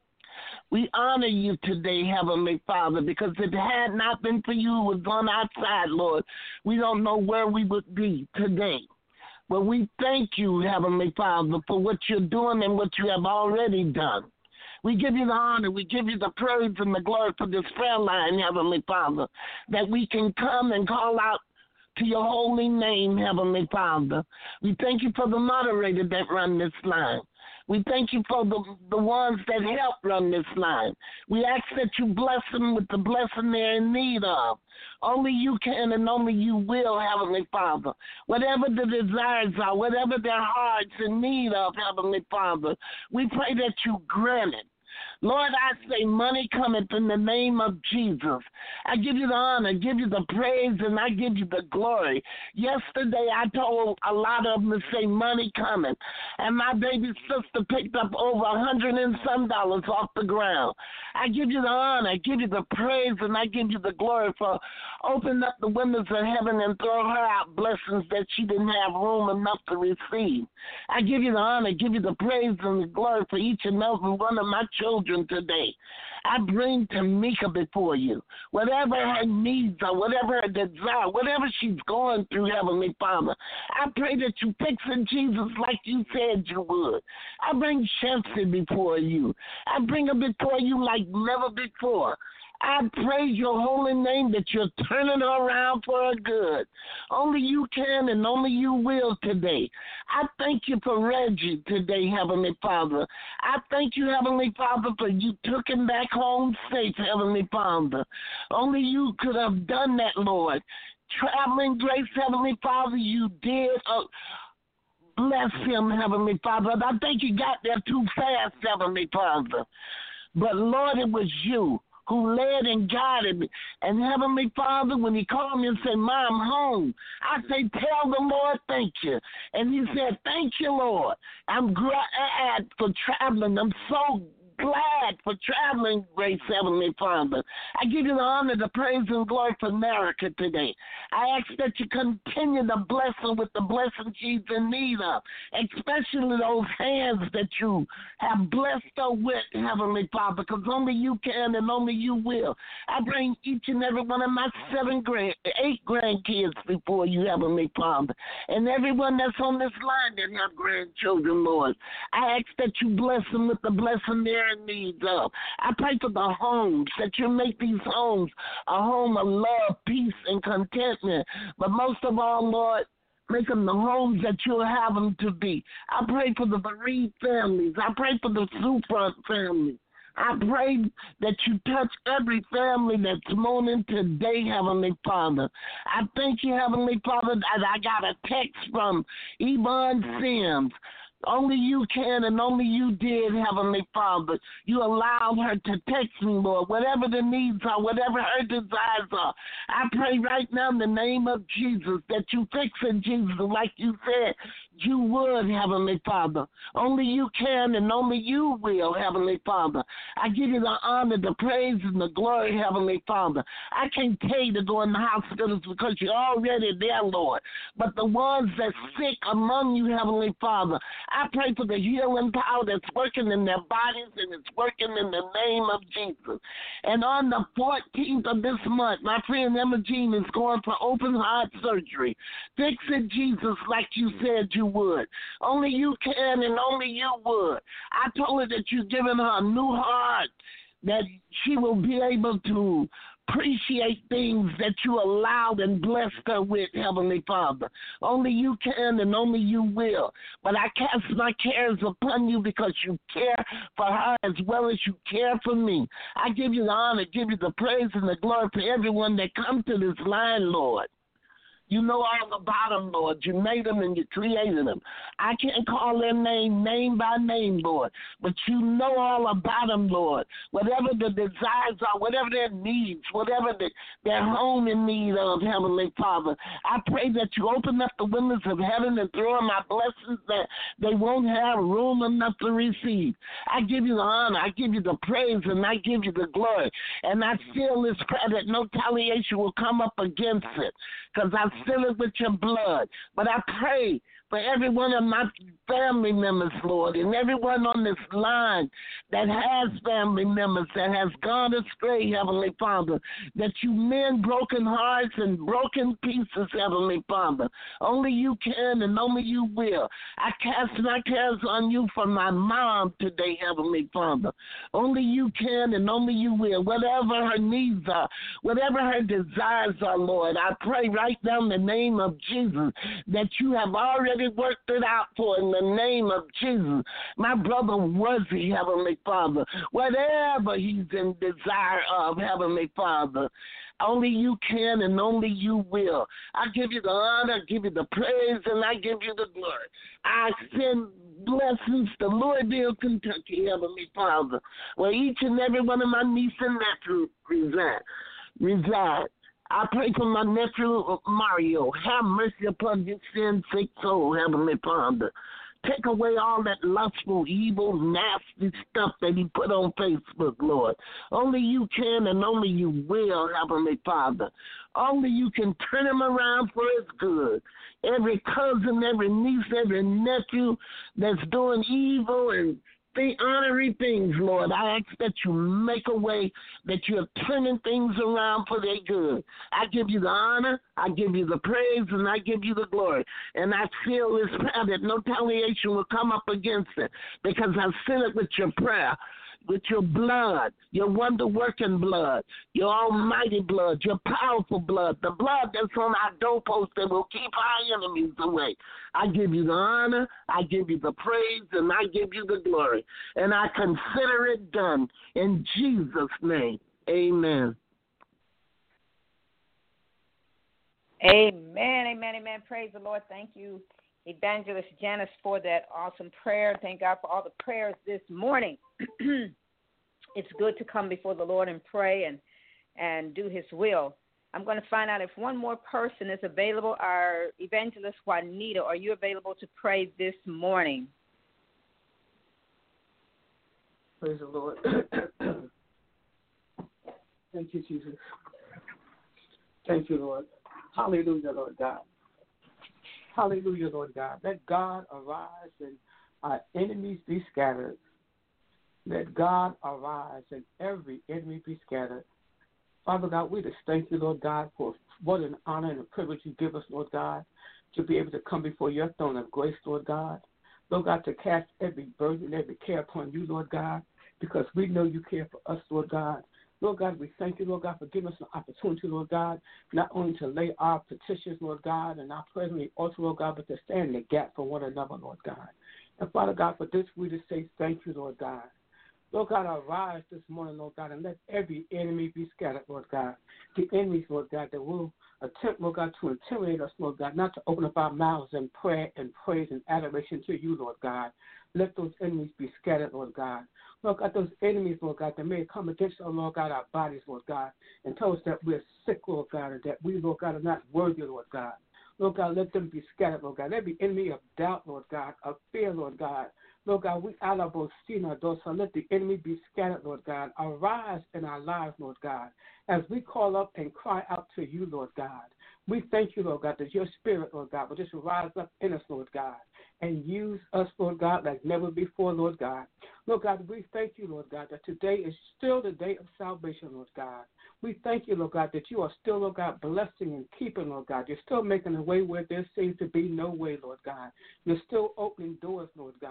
We honor you today, Heavenly Father, because if it had not been for you who was on our side, Lord, we don't know where we would be today. But we thank you, Heavenly Father, for what you're doing and what you have already done. We give you the honor, we give you the praise and the glory for this prayer line, Heavenly Father, that we can come and call out to your holy name, Heavenly Father. We thank you for the moderator that run this line. We thank you for the, the ones that help run this line. We ask that you bless them with the blessing they're in need of. Only you can and only you will, Heavenly Father. Whatever the desires are, whatever their hearts in need of, Heavenly Father, we pray that you grant it. Lord, I say money cometh in the name of Jesus. I give you the honor, give you the praise, and I give you the glory. Yesterday, I told a lot of them to say money coming, and my baby sister picked up over a hundred and some dollars off the ground. I give you the honor, I give you the praise, and I give you the glory for opening up the windows of heaven and throwing her out blessings that she didn't have room enough to receive. I give you the honor, give you the praise and the glory for each and every one of my children today. I bring Tamika before you. Whatever her needs are, whatever her desire, whatever she's going through, Heavenly Father, I pray that you fix it, Jesus, like you said you would. I bring Shanty before you. I bring her before you like never before. I praise your holy name that you're turning her around for her good. Only you can and only you will today. I thank you for Reggie today, Heavenly Father. I thank you, Heavenly Father, for you took him back home safe, Heavenly Father. Only you could have done that, Lord. Traveling grace, Heavenly Father, you did. Uh, bless him, Heavenly Father. I think you got there too fast, Heavenly Father. But, Lord, it was you who led and guided me. And Heavenly Father, when he called me and said, Mom, I'm home, I say, tell the Lord thank you. And he said, thank you, Lord. I'm glad for traveling. I'm so glad for traveling, grace, Heavenly Father. I give you the honor, the praise, and glory for America today. I ask that you continue to bless her with the blessing she's in need of, especially those hands that you have blessed her with, Heavenly Father, because only you can and only you will. I bring each and every one of my seven grand, eight grandkids before you, Heavenly Father, and everyone that's on this line that have grandchildren, Lord. I ask that you bless them with the blessing there needs of. I pray for the homes, that you make these homes a home of love, peace, and contentment. But most of all, Lord, make them the homes that you'll have them to be. I pray for the bereaved families. I pray for the Supra family. I pray that you touch every family that's mourning today, Heavenly Father. I thank you, Heavenly Father, that I got a text from Yvonne Sims. Only you can and only you did, Heavenly Father. You allowed her to text me, Lord, whatever the needs are, whatever her desires are. I pray right now in the name of Jesus that you fix it, Jesus, like you said you would, Heavenly Father. Only you can and only you will, Heavenly Father. I give you the honor, the praise, and the glory, Heavenly Father. I can't pay to go in the hospitals because you're already there, Lord. But the ones that's sick among you, Heavenly Father, I pray for the healing power that's working in their bodies, and it's working in the name of Jesus. And on the fourteenth of this month, my friend Emma Jean is going for open heart surgery. Fix it, Jesus, like you said you would. Only you can and only you would. I told her that you've given her a new heart, that she will be able to appreciate things that you allowed and blessed her with, Heavenly Father. Only you can and only you will. But I cast my cares upon you because you care for her as well as you care for me. I give you the honor, give you the praise and the glory for everyone that comes to this line, Lord. You know all about them, Lord. You made them and you created them. I can't call their name name by name, Lord, but you know all about them, Lord. Whatever the desires are, whatever their needs, whatever the, their home in need of, Heavenly Father, I pray that you open up the windows of heaven and throw in my blessings that they won't have room enough to receive. I give you the honor, I give you the praise, and I give you the glory. And I seal this prayer that no retaliation will come up against it, because I seal it with your blood. But I pray for every one of my family members, Lord, and everyone on this line that has family members that has gone astray, Heavenly Father, that you mend broken hearts and broken pieces, Heavenly Father. Only you can and only you will. I cast my cares on you for my mom today, Heavenly Father. Only you can and only you will. Whatever her needs are, whatever her desires are, Lord, I pray right now in the name of Jesus that you have already worked it out for in the name of Jesus. My brother Wuzzy, Heavenly Father, whatever he's in desire of, Heavenly Father, only you can and only you will. I give you the honor, I give you the praise, and I give you the glory. I send blessings to Louisville, Kentucky, Heavenly Father, where each and every one of my nieces and nephews reside. reside. I pray for my nephew Mario. Have mercy upon his sin-sick soul, Heavenly Father. Take away all that lustful, evil, nasty stuff that he put on Facebook, Lord. Only you can and only you will, Heavenly Father. Only you can turn him around for his good. Every cousin, every niece, every nephew that's doing evil and the honorary things, Lord, I ask that you make a way, that you're turning things around for their good. I give you the honor, I give you the praise, and I give you the glory. And I seal this prayer that no retaliation will come up against it, because I seal it with your prayer, with your blood, your wonder-working blood, your almighty blood, your powerful blood, the blood that's on our doorpost that will keep our enemies away. I give you the honor, I give you the praise, and I give you the glory. And I consider it done in Jesus' name. Amen. Amen, amen, amen. Praise the Lord. Thank you, Evangelist Janice, for that awesome prayer. Thank God for all the prayers this morning. It's good to come before the Lord and pray and, and do his will. I'm going to find out if one more person is available. Our Evangelist Juanita, are you available to pray this morning? Praise the Lord. Thank you, Jesus. Thank you, Lord. Hallelujah, Lord God. Hallelujah, Lord God. Let God arise and our enemies be scattered. Let God arise and every enemy be scattered. Father God, we just thank you, Lord God, for what an honor and a privilege you give us, Lord God, to be able to come before your throne of grace, Lord God. Lord God, to cast every burden, every care upon you, Lord God, because we know you care for us, Lord God. Lord God, we thank you, Lord God, for giving us an opportunity, Lord God, not only to lay our petitions, Lord God, and our prayers on the altar, Lord God, but to stand in the gap for one another, Lord God. And Father God, for this we just say thank you, Lord God. Lord God, arise this morning, Lord God, and let every enemy be scattered, Lord God. The enemies, Lord God, that will attempt, Lord God, to intimidate us, Lord God, not to open up our mouths in prayer and praise and adoration to you, Lord God. Let those enemies be scattered, Lord God. Lord God, those enemies, Lord God, that may come against, oh, Lord God, our bodies, Lord God, and tell us that we're sick, Lord God, and that we, Lord God, are not worthy, Lord God. Lord God, let them be scattered, Lord God. Every enemy of doubt, Lord God, of fear, Lord God. Lord God, we alabo sina dosa. Let the enemy be scattered, Lord God. Arise in our lives, Lord God, as we call up and cry out to you, Lord God. We thank you, Lord God, that your spirit, Lord God, will just rise up in us, Lord God, and use us, Lord God, like never before, Lord God. Lord God, we thank you, Lord God, that today is still the day of salvation, Lord God. We thank you, Lord God, that you are still, Lord God, blessing and keeping, Lord God. You're still making a way where there seems to be no way, Lord God. You're still opening doors, Lord God.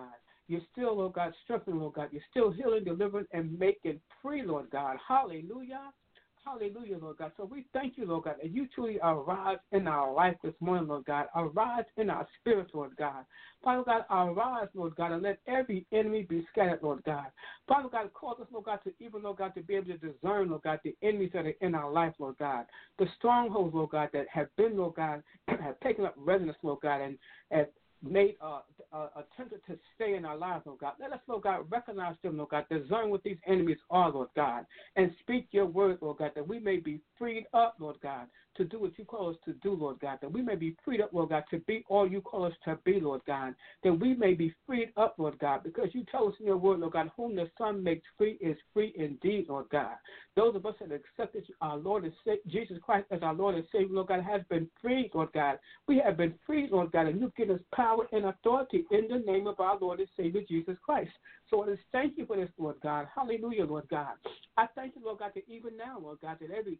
You're still, Lord God, strengthening, Lord God. You're still healing, delivering, and making free, Lord God. Hallelujah. Hallelujah, Lord God. So we thank you, Lord God, that you truly arise in our life this morning, Lord God. Arise in our spirit, Lord God. Father God, arise, Lord God, and let every enemy be scattered, Lord God. Father God, cause us, Lord God, to even, Lord God, to be able to discern, Lord God, the enemies that are in our life, Lord God. The strongholds, Lord God, that have been, Lord God, have taken up residence, Lord God, and have made uh, uh, attempted to stay in our lives, Lord God. Let us, Lord God, recognize them, Lord God, discern what these enemies are, Lord God, and speak your word, Lord God, that we may be freed up, Lord God, to do what you call us to do, Lord God, that we may be freed up, Lord God, to be all you call us to be, Lord God, that we may be freed up, Lord God, because you tell us in your word, Lord God, whom the Son makes free is free indeed, Lord God. Those of us that accepted our Lord and Savior, Jesus Christ as our Lord and Savior, Lord God, has been freed, Lord God. We have been freed, Lord God, and you've given us power and authority in the name of our Lord and Savior, Jesus Christ. So I just thank you for this, Lord God. Hallelujah, Lord God. I thank you, Lord God, that even now, Lord God, that every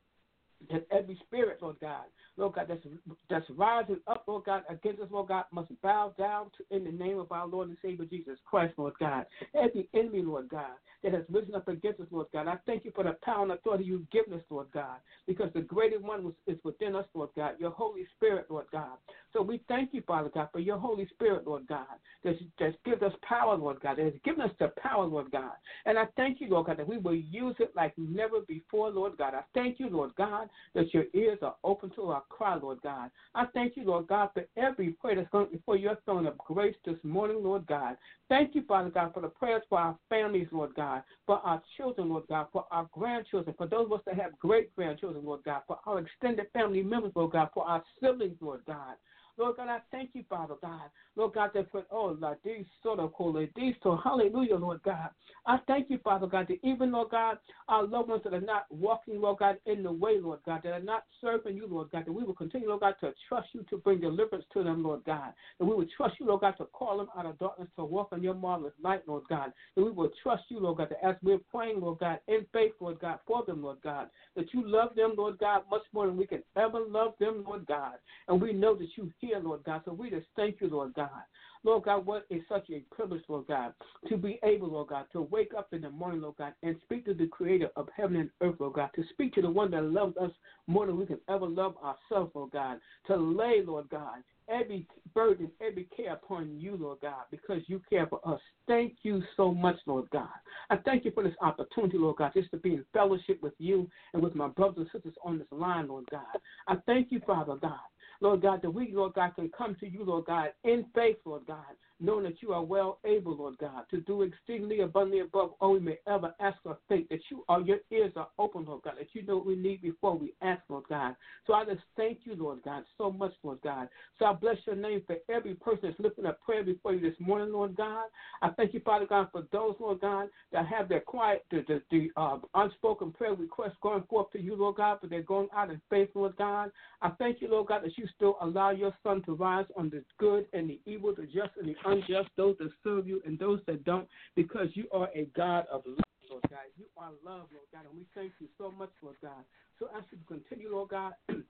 that every spirit, Lord God, Lord God, that's that's rising up, Lord God, against us, Lord God, must bow down to in the name of our Lord and Savior Jesus Christ, Lord God. Every enemy, Lord God, that has risen up against us, Lord God, I thank you for the power and authority you've given us, Lord God, because the greater one was, is within us, Lord God, your Holy Spirit, Lord God. So we thank you, Father God, for your Holy Spirit, Lord God, that that gives us power, Lord God, that has given us the power, Lord God. And I thank you, Lord God, that we will use it like never before, Lord God. I thank you, Lord God, that your ears are open to our cry, Lord God. I thank you, Lord God, for every prayer that's going before your throne of grace this morning, Lord God. Thank you, Father God, for the prayers for our families, Lord God, for our children, Lord God, for our grandchildren, for those of us that have great-grandchildren, Lord God, for our extended family members, Lord God, for our siblings, Lord God. Lord God, I thank you, Father God. Lord God, that for, oh, Lord, these sort of cool, these so, hallelujah, Lord God. I thank you, Father God, that even, Lord God, our loved ones that are not walking, Lord God, in the way, Lord God, that are not serving you, Lord God, that we will continue, Lord God, to trust you to bring deliverance to them, Lord God. That we will trust you, Lord God, to call them out of darkness to walk in your marvelous light, Lord God. That we will trust you, Lord God, that as we're praying, Lord God, in faith, Lord God, for them, Lord God, that you love them, Lord God, much more than we can ever love them, Lord God. And we know that you hear, Lord God, so we just thank you, Lord God. Lord God, what is such a privilege, Lord God, to be able, Lord God, to wake up in the morning, Lord God, and speak to the creator of heaven and earth, Lord God, to speak to the one that loves us more than we can ever love ourselves, Lord God, to lay, Lord God, every burden, every care upon you, Lord God, because you care for us. Thank you so much, Lord God. I thank you for this opportunity, Lord God, just to be in fellowship with you and with my brothers and sisters on this line, Lord God. I thank you, Father God. Lord God, that we, Lord God, can come to you, Lord God, in faith, Lord God, knowing that you are well able, Lord God, to do exceedingly abundantly above all we may ever ask or think, that you are, your ears are open, Lord God, that you know what we need before we ask, Lord God. So I just thank you, Lord God, so much, Lord God. So I bless your name for every person that's lifting up prayer before you this morning, Lord God. I thank you, Father God, for those, Lord God, that have their quiet, the, the, the uh, unspoken prayer requests going forth to you, Lord God, but they're going out in faith, Lord God. I thank you, Lord God, that you still allow your sun to rise on the good and the evil, the just and the unjust, those that serve you and those that don't, because you are a God of love, Lord God. You are love, Lord God, and we thank you so much, Lord God. So I should continue, Lord God,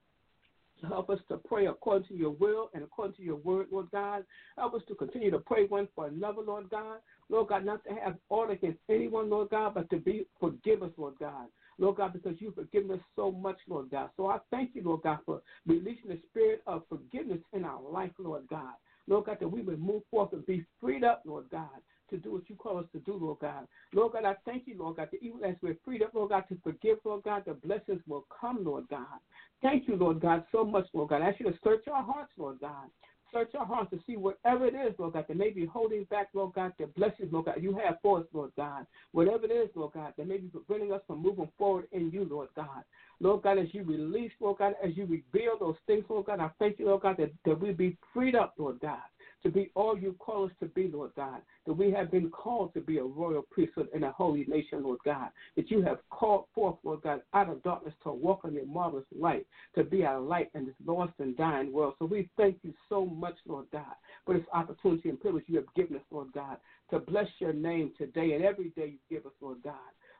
to help us to pray according to your will and according to your word, Lord God. Help us to continue to pray one for another, Lord God. Lord God, not to have order against anyone, Lord God, but to be forgive us, Lord God. Lord God, because you've forgiven us so much, Lord God. So I thank you, Lord God, for releasing the spirit of forgiveness in our life, Lord God. Lord God, that we would move forth and be freed up, Lord God, to do what you call us to do, Lord God. Lord God, I thank you, Lord God, that even as we're freed up, Lord God, to forgive, Lord God, the blessings will come, Lord God. Thank you, Lord God, so much, Lord God. I ask you to search our hearts, Lord God. Search our hearts to see whatever it is, Lord God, that may be holding back, Lord God, the blessings, Lord God, you have for us, Lord God. Whatever it is, Lord God, that may be preventing us from moving forward in you, Lord God. Lord God, as you release, Lord God, as you reveal those things, Lord God, I thank you, Lord God, that, that we be freed up, Lord God, to be all you call us to be, Lord God, that we have been called to be a royal priesthood and a holy nation, Lord God, that you have called forth, Lord God, out of darkness to walk in your marvelous light, to be our light in this lost and dying world. So we thank you so much, Lord God, for this opportunity and privilege you have given us, Lord God, to bless your name today and every day you give us, Lord God.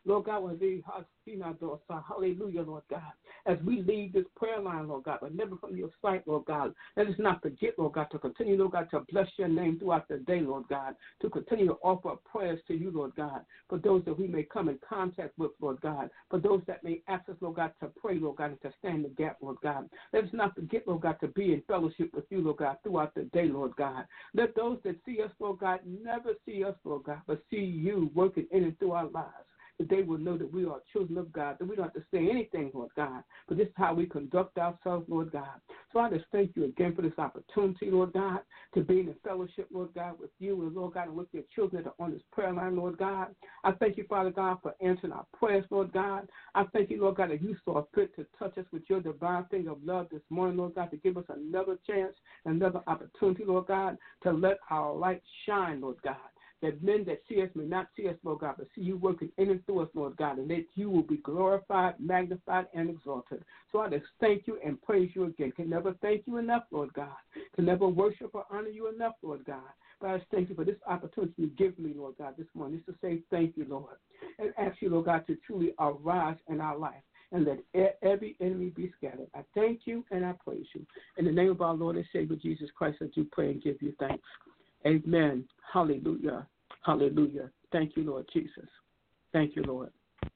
Lord God, when they hallelujah, Lord God, as we leave this prayer line, Lord God, but never from your sight, Lord God, let us not forget, Lord God, to continue, Lord God, to bless your name throughout the day, Lord God, to continue to offer up prayers to you, Lord God, for those that we may come in contact with, Lord God, for those that may ask us, Lord God, to pray, Lord God, and to stand the gap, Lord God. Let us not forget, Lord God, to be in fellowship with you, Lord God, throughout the day, Lord God. Let those that see us, Lord God, never see us, Lord God, but see you working in and through our lives. That they will know that we are children of God, that we don't have to say anything, Lord God, but this is how we conduct ourselves, Lord God. So I just thank you again for this opportunity, Lord God, to be in fellowship, Lord God, with you and, Lord God, and with your children that are on this prayer line, Lord God. I thank you, Father God, for answering our prayers, Lord God. I thank you, Lord God, that you saw fit to touch us with your divine finger of love this morning, Lord God, to give us another chance, another opportunity, Lord God, to let our light shine, Lord God. That men that see us may not see us, Lord God, but see you working in and through us, Lord God, and that you will be glorified, magnified, and exalted. So I just thank you and praise you again. Can never thank you enough, Lord God. Can never worship or honor you enough, Lord God. But I just thank you for this opportunity you give me, Lord God, this morning, just to say thank you, Lord, and ask you, Lord God, to truly arise in our life and let every enemy be scattered. I thank you and I praise you. In the name of our Lord and Savior, Jesus Christ, I do pray and give you thanks. Amen. Hallelujah. Hallelujah. Thank you, Lord Jesus. Thank you, Lord.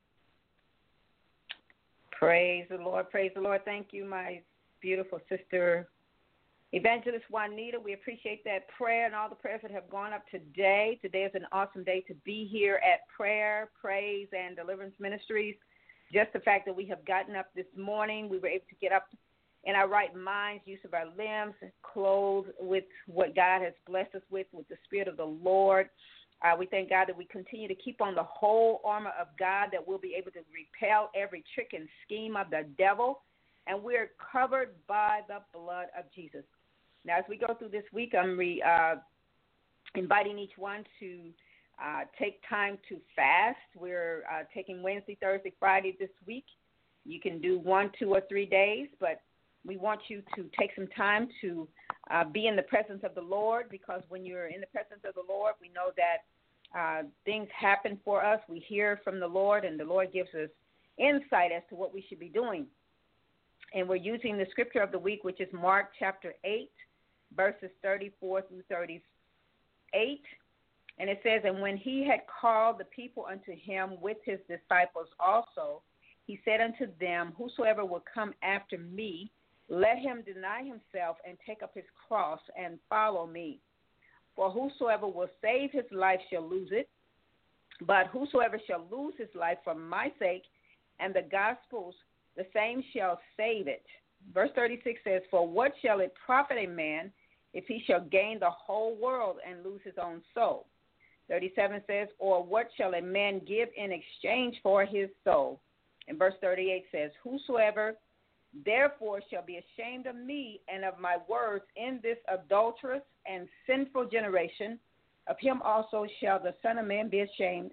Praise the Lord. Praise the Lord. Thank you, my beautiful sister, Evangelist Juanita. We appreciate that prayer and all the prayers that have gone up today. Today is an awesome day to be here at Prayer, Praise, and Deliverance Ministries. Just the fact that we have gotten up this morning, we were able to get up in our right minds, use of our limbs, clothed with what God has blessed us with, with the Spirit of the Lord. Uh, we thank God that we continue to keep on the whole armor of God, that we'll be able to repel every trick and scheme of the devil, and we're covered by the blood of Jesus. Now, as we go through this week, I'm re, uh, inviting each one to uh, take time to fast. We're uh, taking Wednesday, Thursday, Friday this week. You can do one, two, or three days, but we want you to take some time to uh, be in the presence of the Lord, because when you're in the presence of the Lord, we know that uh, things happen for us. We hear from the Lord, and the Lord gives us insight as to what we should be doing. And we're using the scripture of the week, which is Mark chapter eight, verses thirty-four through thirty-eight. And it says, "And when he had called the people unto him with his disciples also, he said unto them, Whosoever will come after me, let him deny himself and take up his cross and follow me. For whosoever will save his life shall lose it, but whosoever shall lose his life for my sake and the gospel's, the same shall save it." Verse thirty-six says, "For what shall it profit a man if he shall gain the whole world and lose his own soul?" thirty-seven says, "Or what shall a man give in exchange for his soul?" And verse thirty-eight says, "Whosoever therefore shall be ashamed of me and of my words in this adulterous and sinful generation, of him also shall the Son of Man be ashamed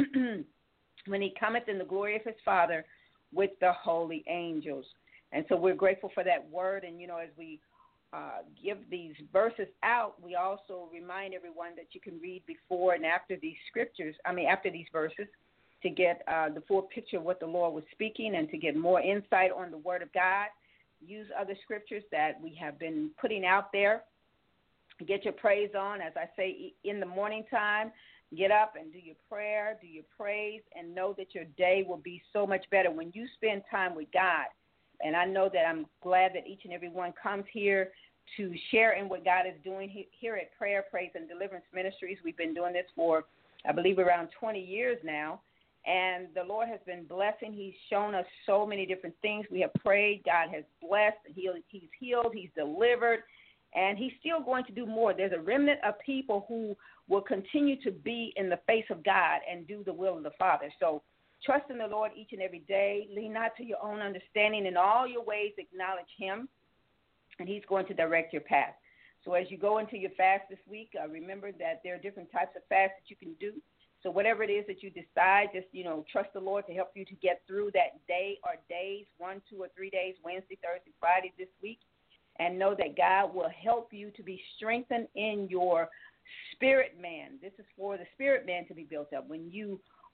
when he cometh in the glory of his Father with the holy angels." And so we're grateful for that word. And, you know, as we uh, give these verses out, we also remind everyone that you can read before and after these scriptures, I mean, after these verses, to get uh, the full picture of what the Lord was speaking and to get more insight on the Word of God. Use other scriptures that we have been putting out there. Get your praise on. As I say, in the morning time, get up and do your prayer, do your praise, and know that your day will be so much better when you spend time with God. And I know that I'm glad that each and every one comes here to share in what God is doing here at Prayer, Praise, and Deliverance Ministries. We've been doing this for, I believe, around twenty years now. And the Lord has been blessing. He's shown us so many different things. We have prayed. God has blessed. He's healed. He's delivered. And he's still going to do more. There's a remnant of people who will continue to be in the face of God and do the will of the Father. So trust in the Lord each and every day. Lean not to your own understanding. In all your ways, acknowledge him, and he's going to direct your path. So as you go into your fast this week, uh, remember that there are different types of fasts that you can do. So whatever it is that you decide, just, you know, trust the Lord to help you to get through that day or days, one, two, or three days, Wednesday, Thursday, Friday this week, and know that God will help you to be strengthened in your spirit man. This is for the spirit man to be built up. When you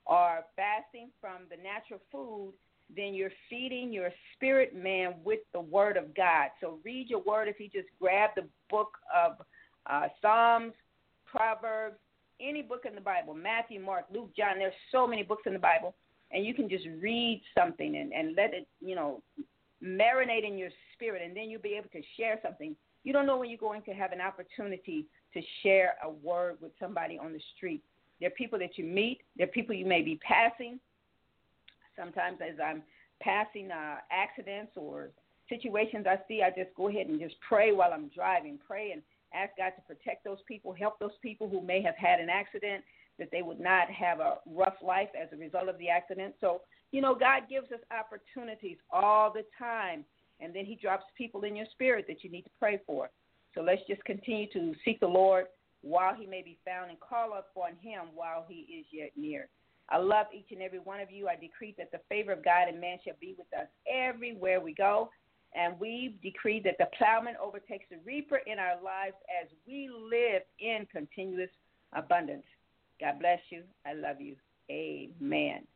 are fasting from the natural food, then you're feeding your spirit man with the word of God. So read your word. If you just grab the book of uh, Psalms, Proverbs, any book in the Bible, Matthew, Mark, Luke, John, there's so many books in the Bible, and you can just read something and, and let it, you know, marinate in your spirit, and then you'll be able to share something. You don't know when you're going to have an opportunity to share a word with somebody on the street. There are people that you meet. There are people you may be passing. Sometimes as I'm passing uh, accidents or situations I see, I just go ahead and just pray while I'm driving, pray and ask God to protect those people, help those people who may have had an accident, that they would not have a rough life as a result of the accident. So, you know, God gives us opportunities all the time, and then he drops people in your spirit that you need to pray for. So let's just continue to seek the Lord while he may be found and call upon him while he is yet near. I love each and every one of you. I decree that the favor of God and man shall be with us everywhere we go. And we decree that the plowman overtakes the reaper in our lives as we live in continuous abundance. God bless you. I love you. Amen.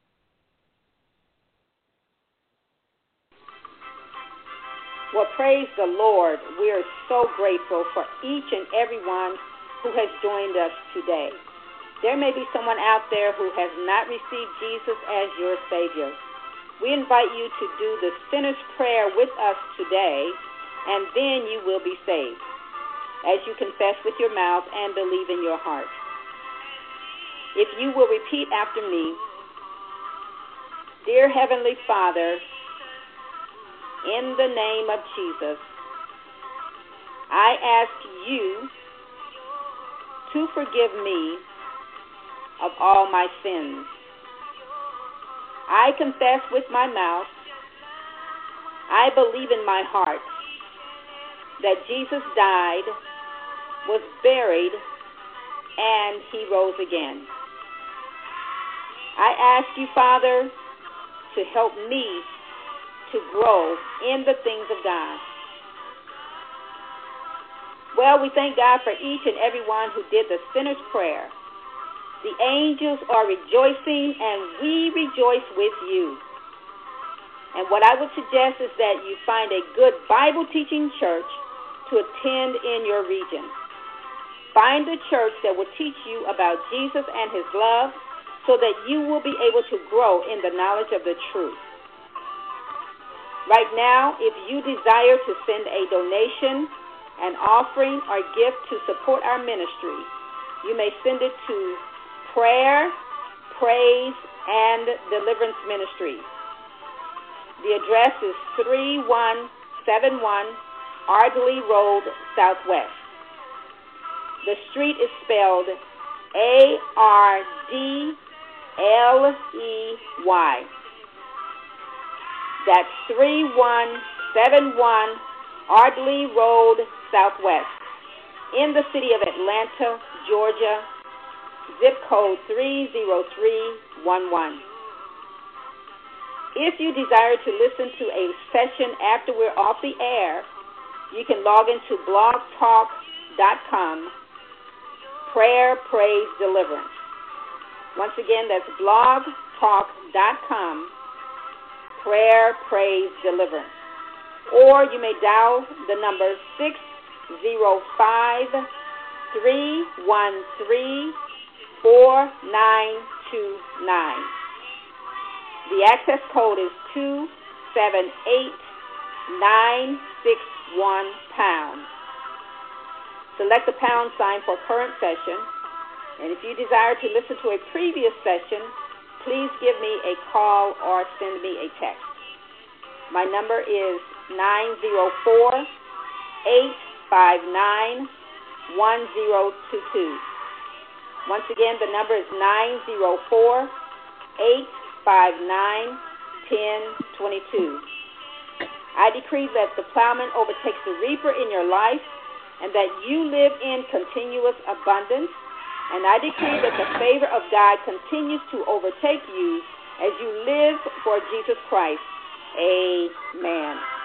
Well, praise the Lord. We are so grateful for each and every one who has joined us today. There may be someone out there who has not received Jesus as your Savior. We invite you to do the sinner's prayer with us today, and then you will be saved, as you confess with your mouth and believe in your heart. If you will repeat after me, Dear Heavenly Father, in the name of Jesus, I ask you to forgive me of all my sins. I confess with my mouth, I believe in my heart that Jesus died, was buried, and he rose again. I ask you, Father, to help me to grow in the things of God. Well, we thank God for each and every one who did the sinner's prayer. The angels are rejoicing, and we rejoice with you. And what I would suggest is that you find a good Bible-teaching church to attend in your region. Find a church that will teach you about Jesus and his love so that you will be able to grow in the knowledge of the truth. Right now, if you desire to send a donation, an offering, or gift to support our ministry, you may send it to Prayer, Praise, and Deliverance Ministries. The address is three one seven one Ardley Road, Southwest. The street is spelled A R D L E Y. That's three one seven one Ardley Road, Southwest, in the city of Atlanta, Georgia, zip code three zero three one one. If you desire to listen to a session after we're off the air, you can log into blog talk dot com, Prayer, Praise, Deliverance. Once again, that's blog talk dot com, Prayer, Praise, Deliverance. Or you may dial the number six zero five, three one three, four nine two nine. The access code is two seven eight nine six one pound. Select the pound sign for current session. And if you desire to listen to a previous session, please give me a call or send me a text. My number is nine zero four, eight five nine, one zero two two. Once again, the number is nine zero four, eight five nine, one zero two two. I decree that the plowman overtakes the reaper in your life and that you live in continuous abundance. And I decree that the favor of God continues to overtake you as you live for Jesus Christ. Amen.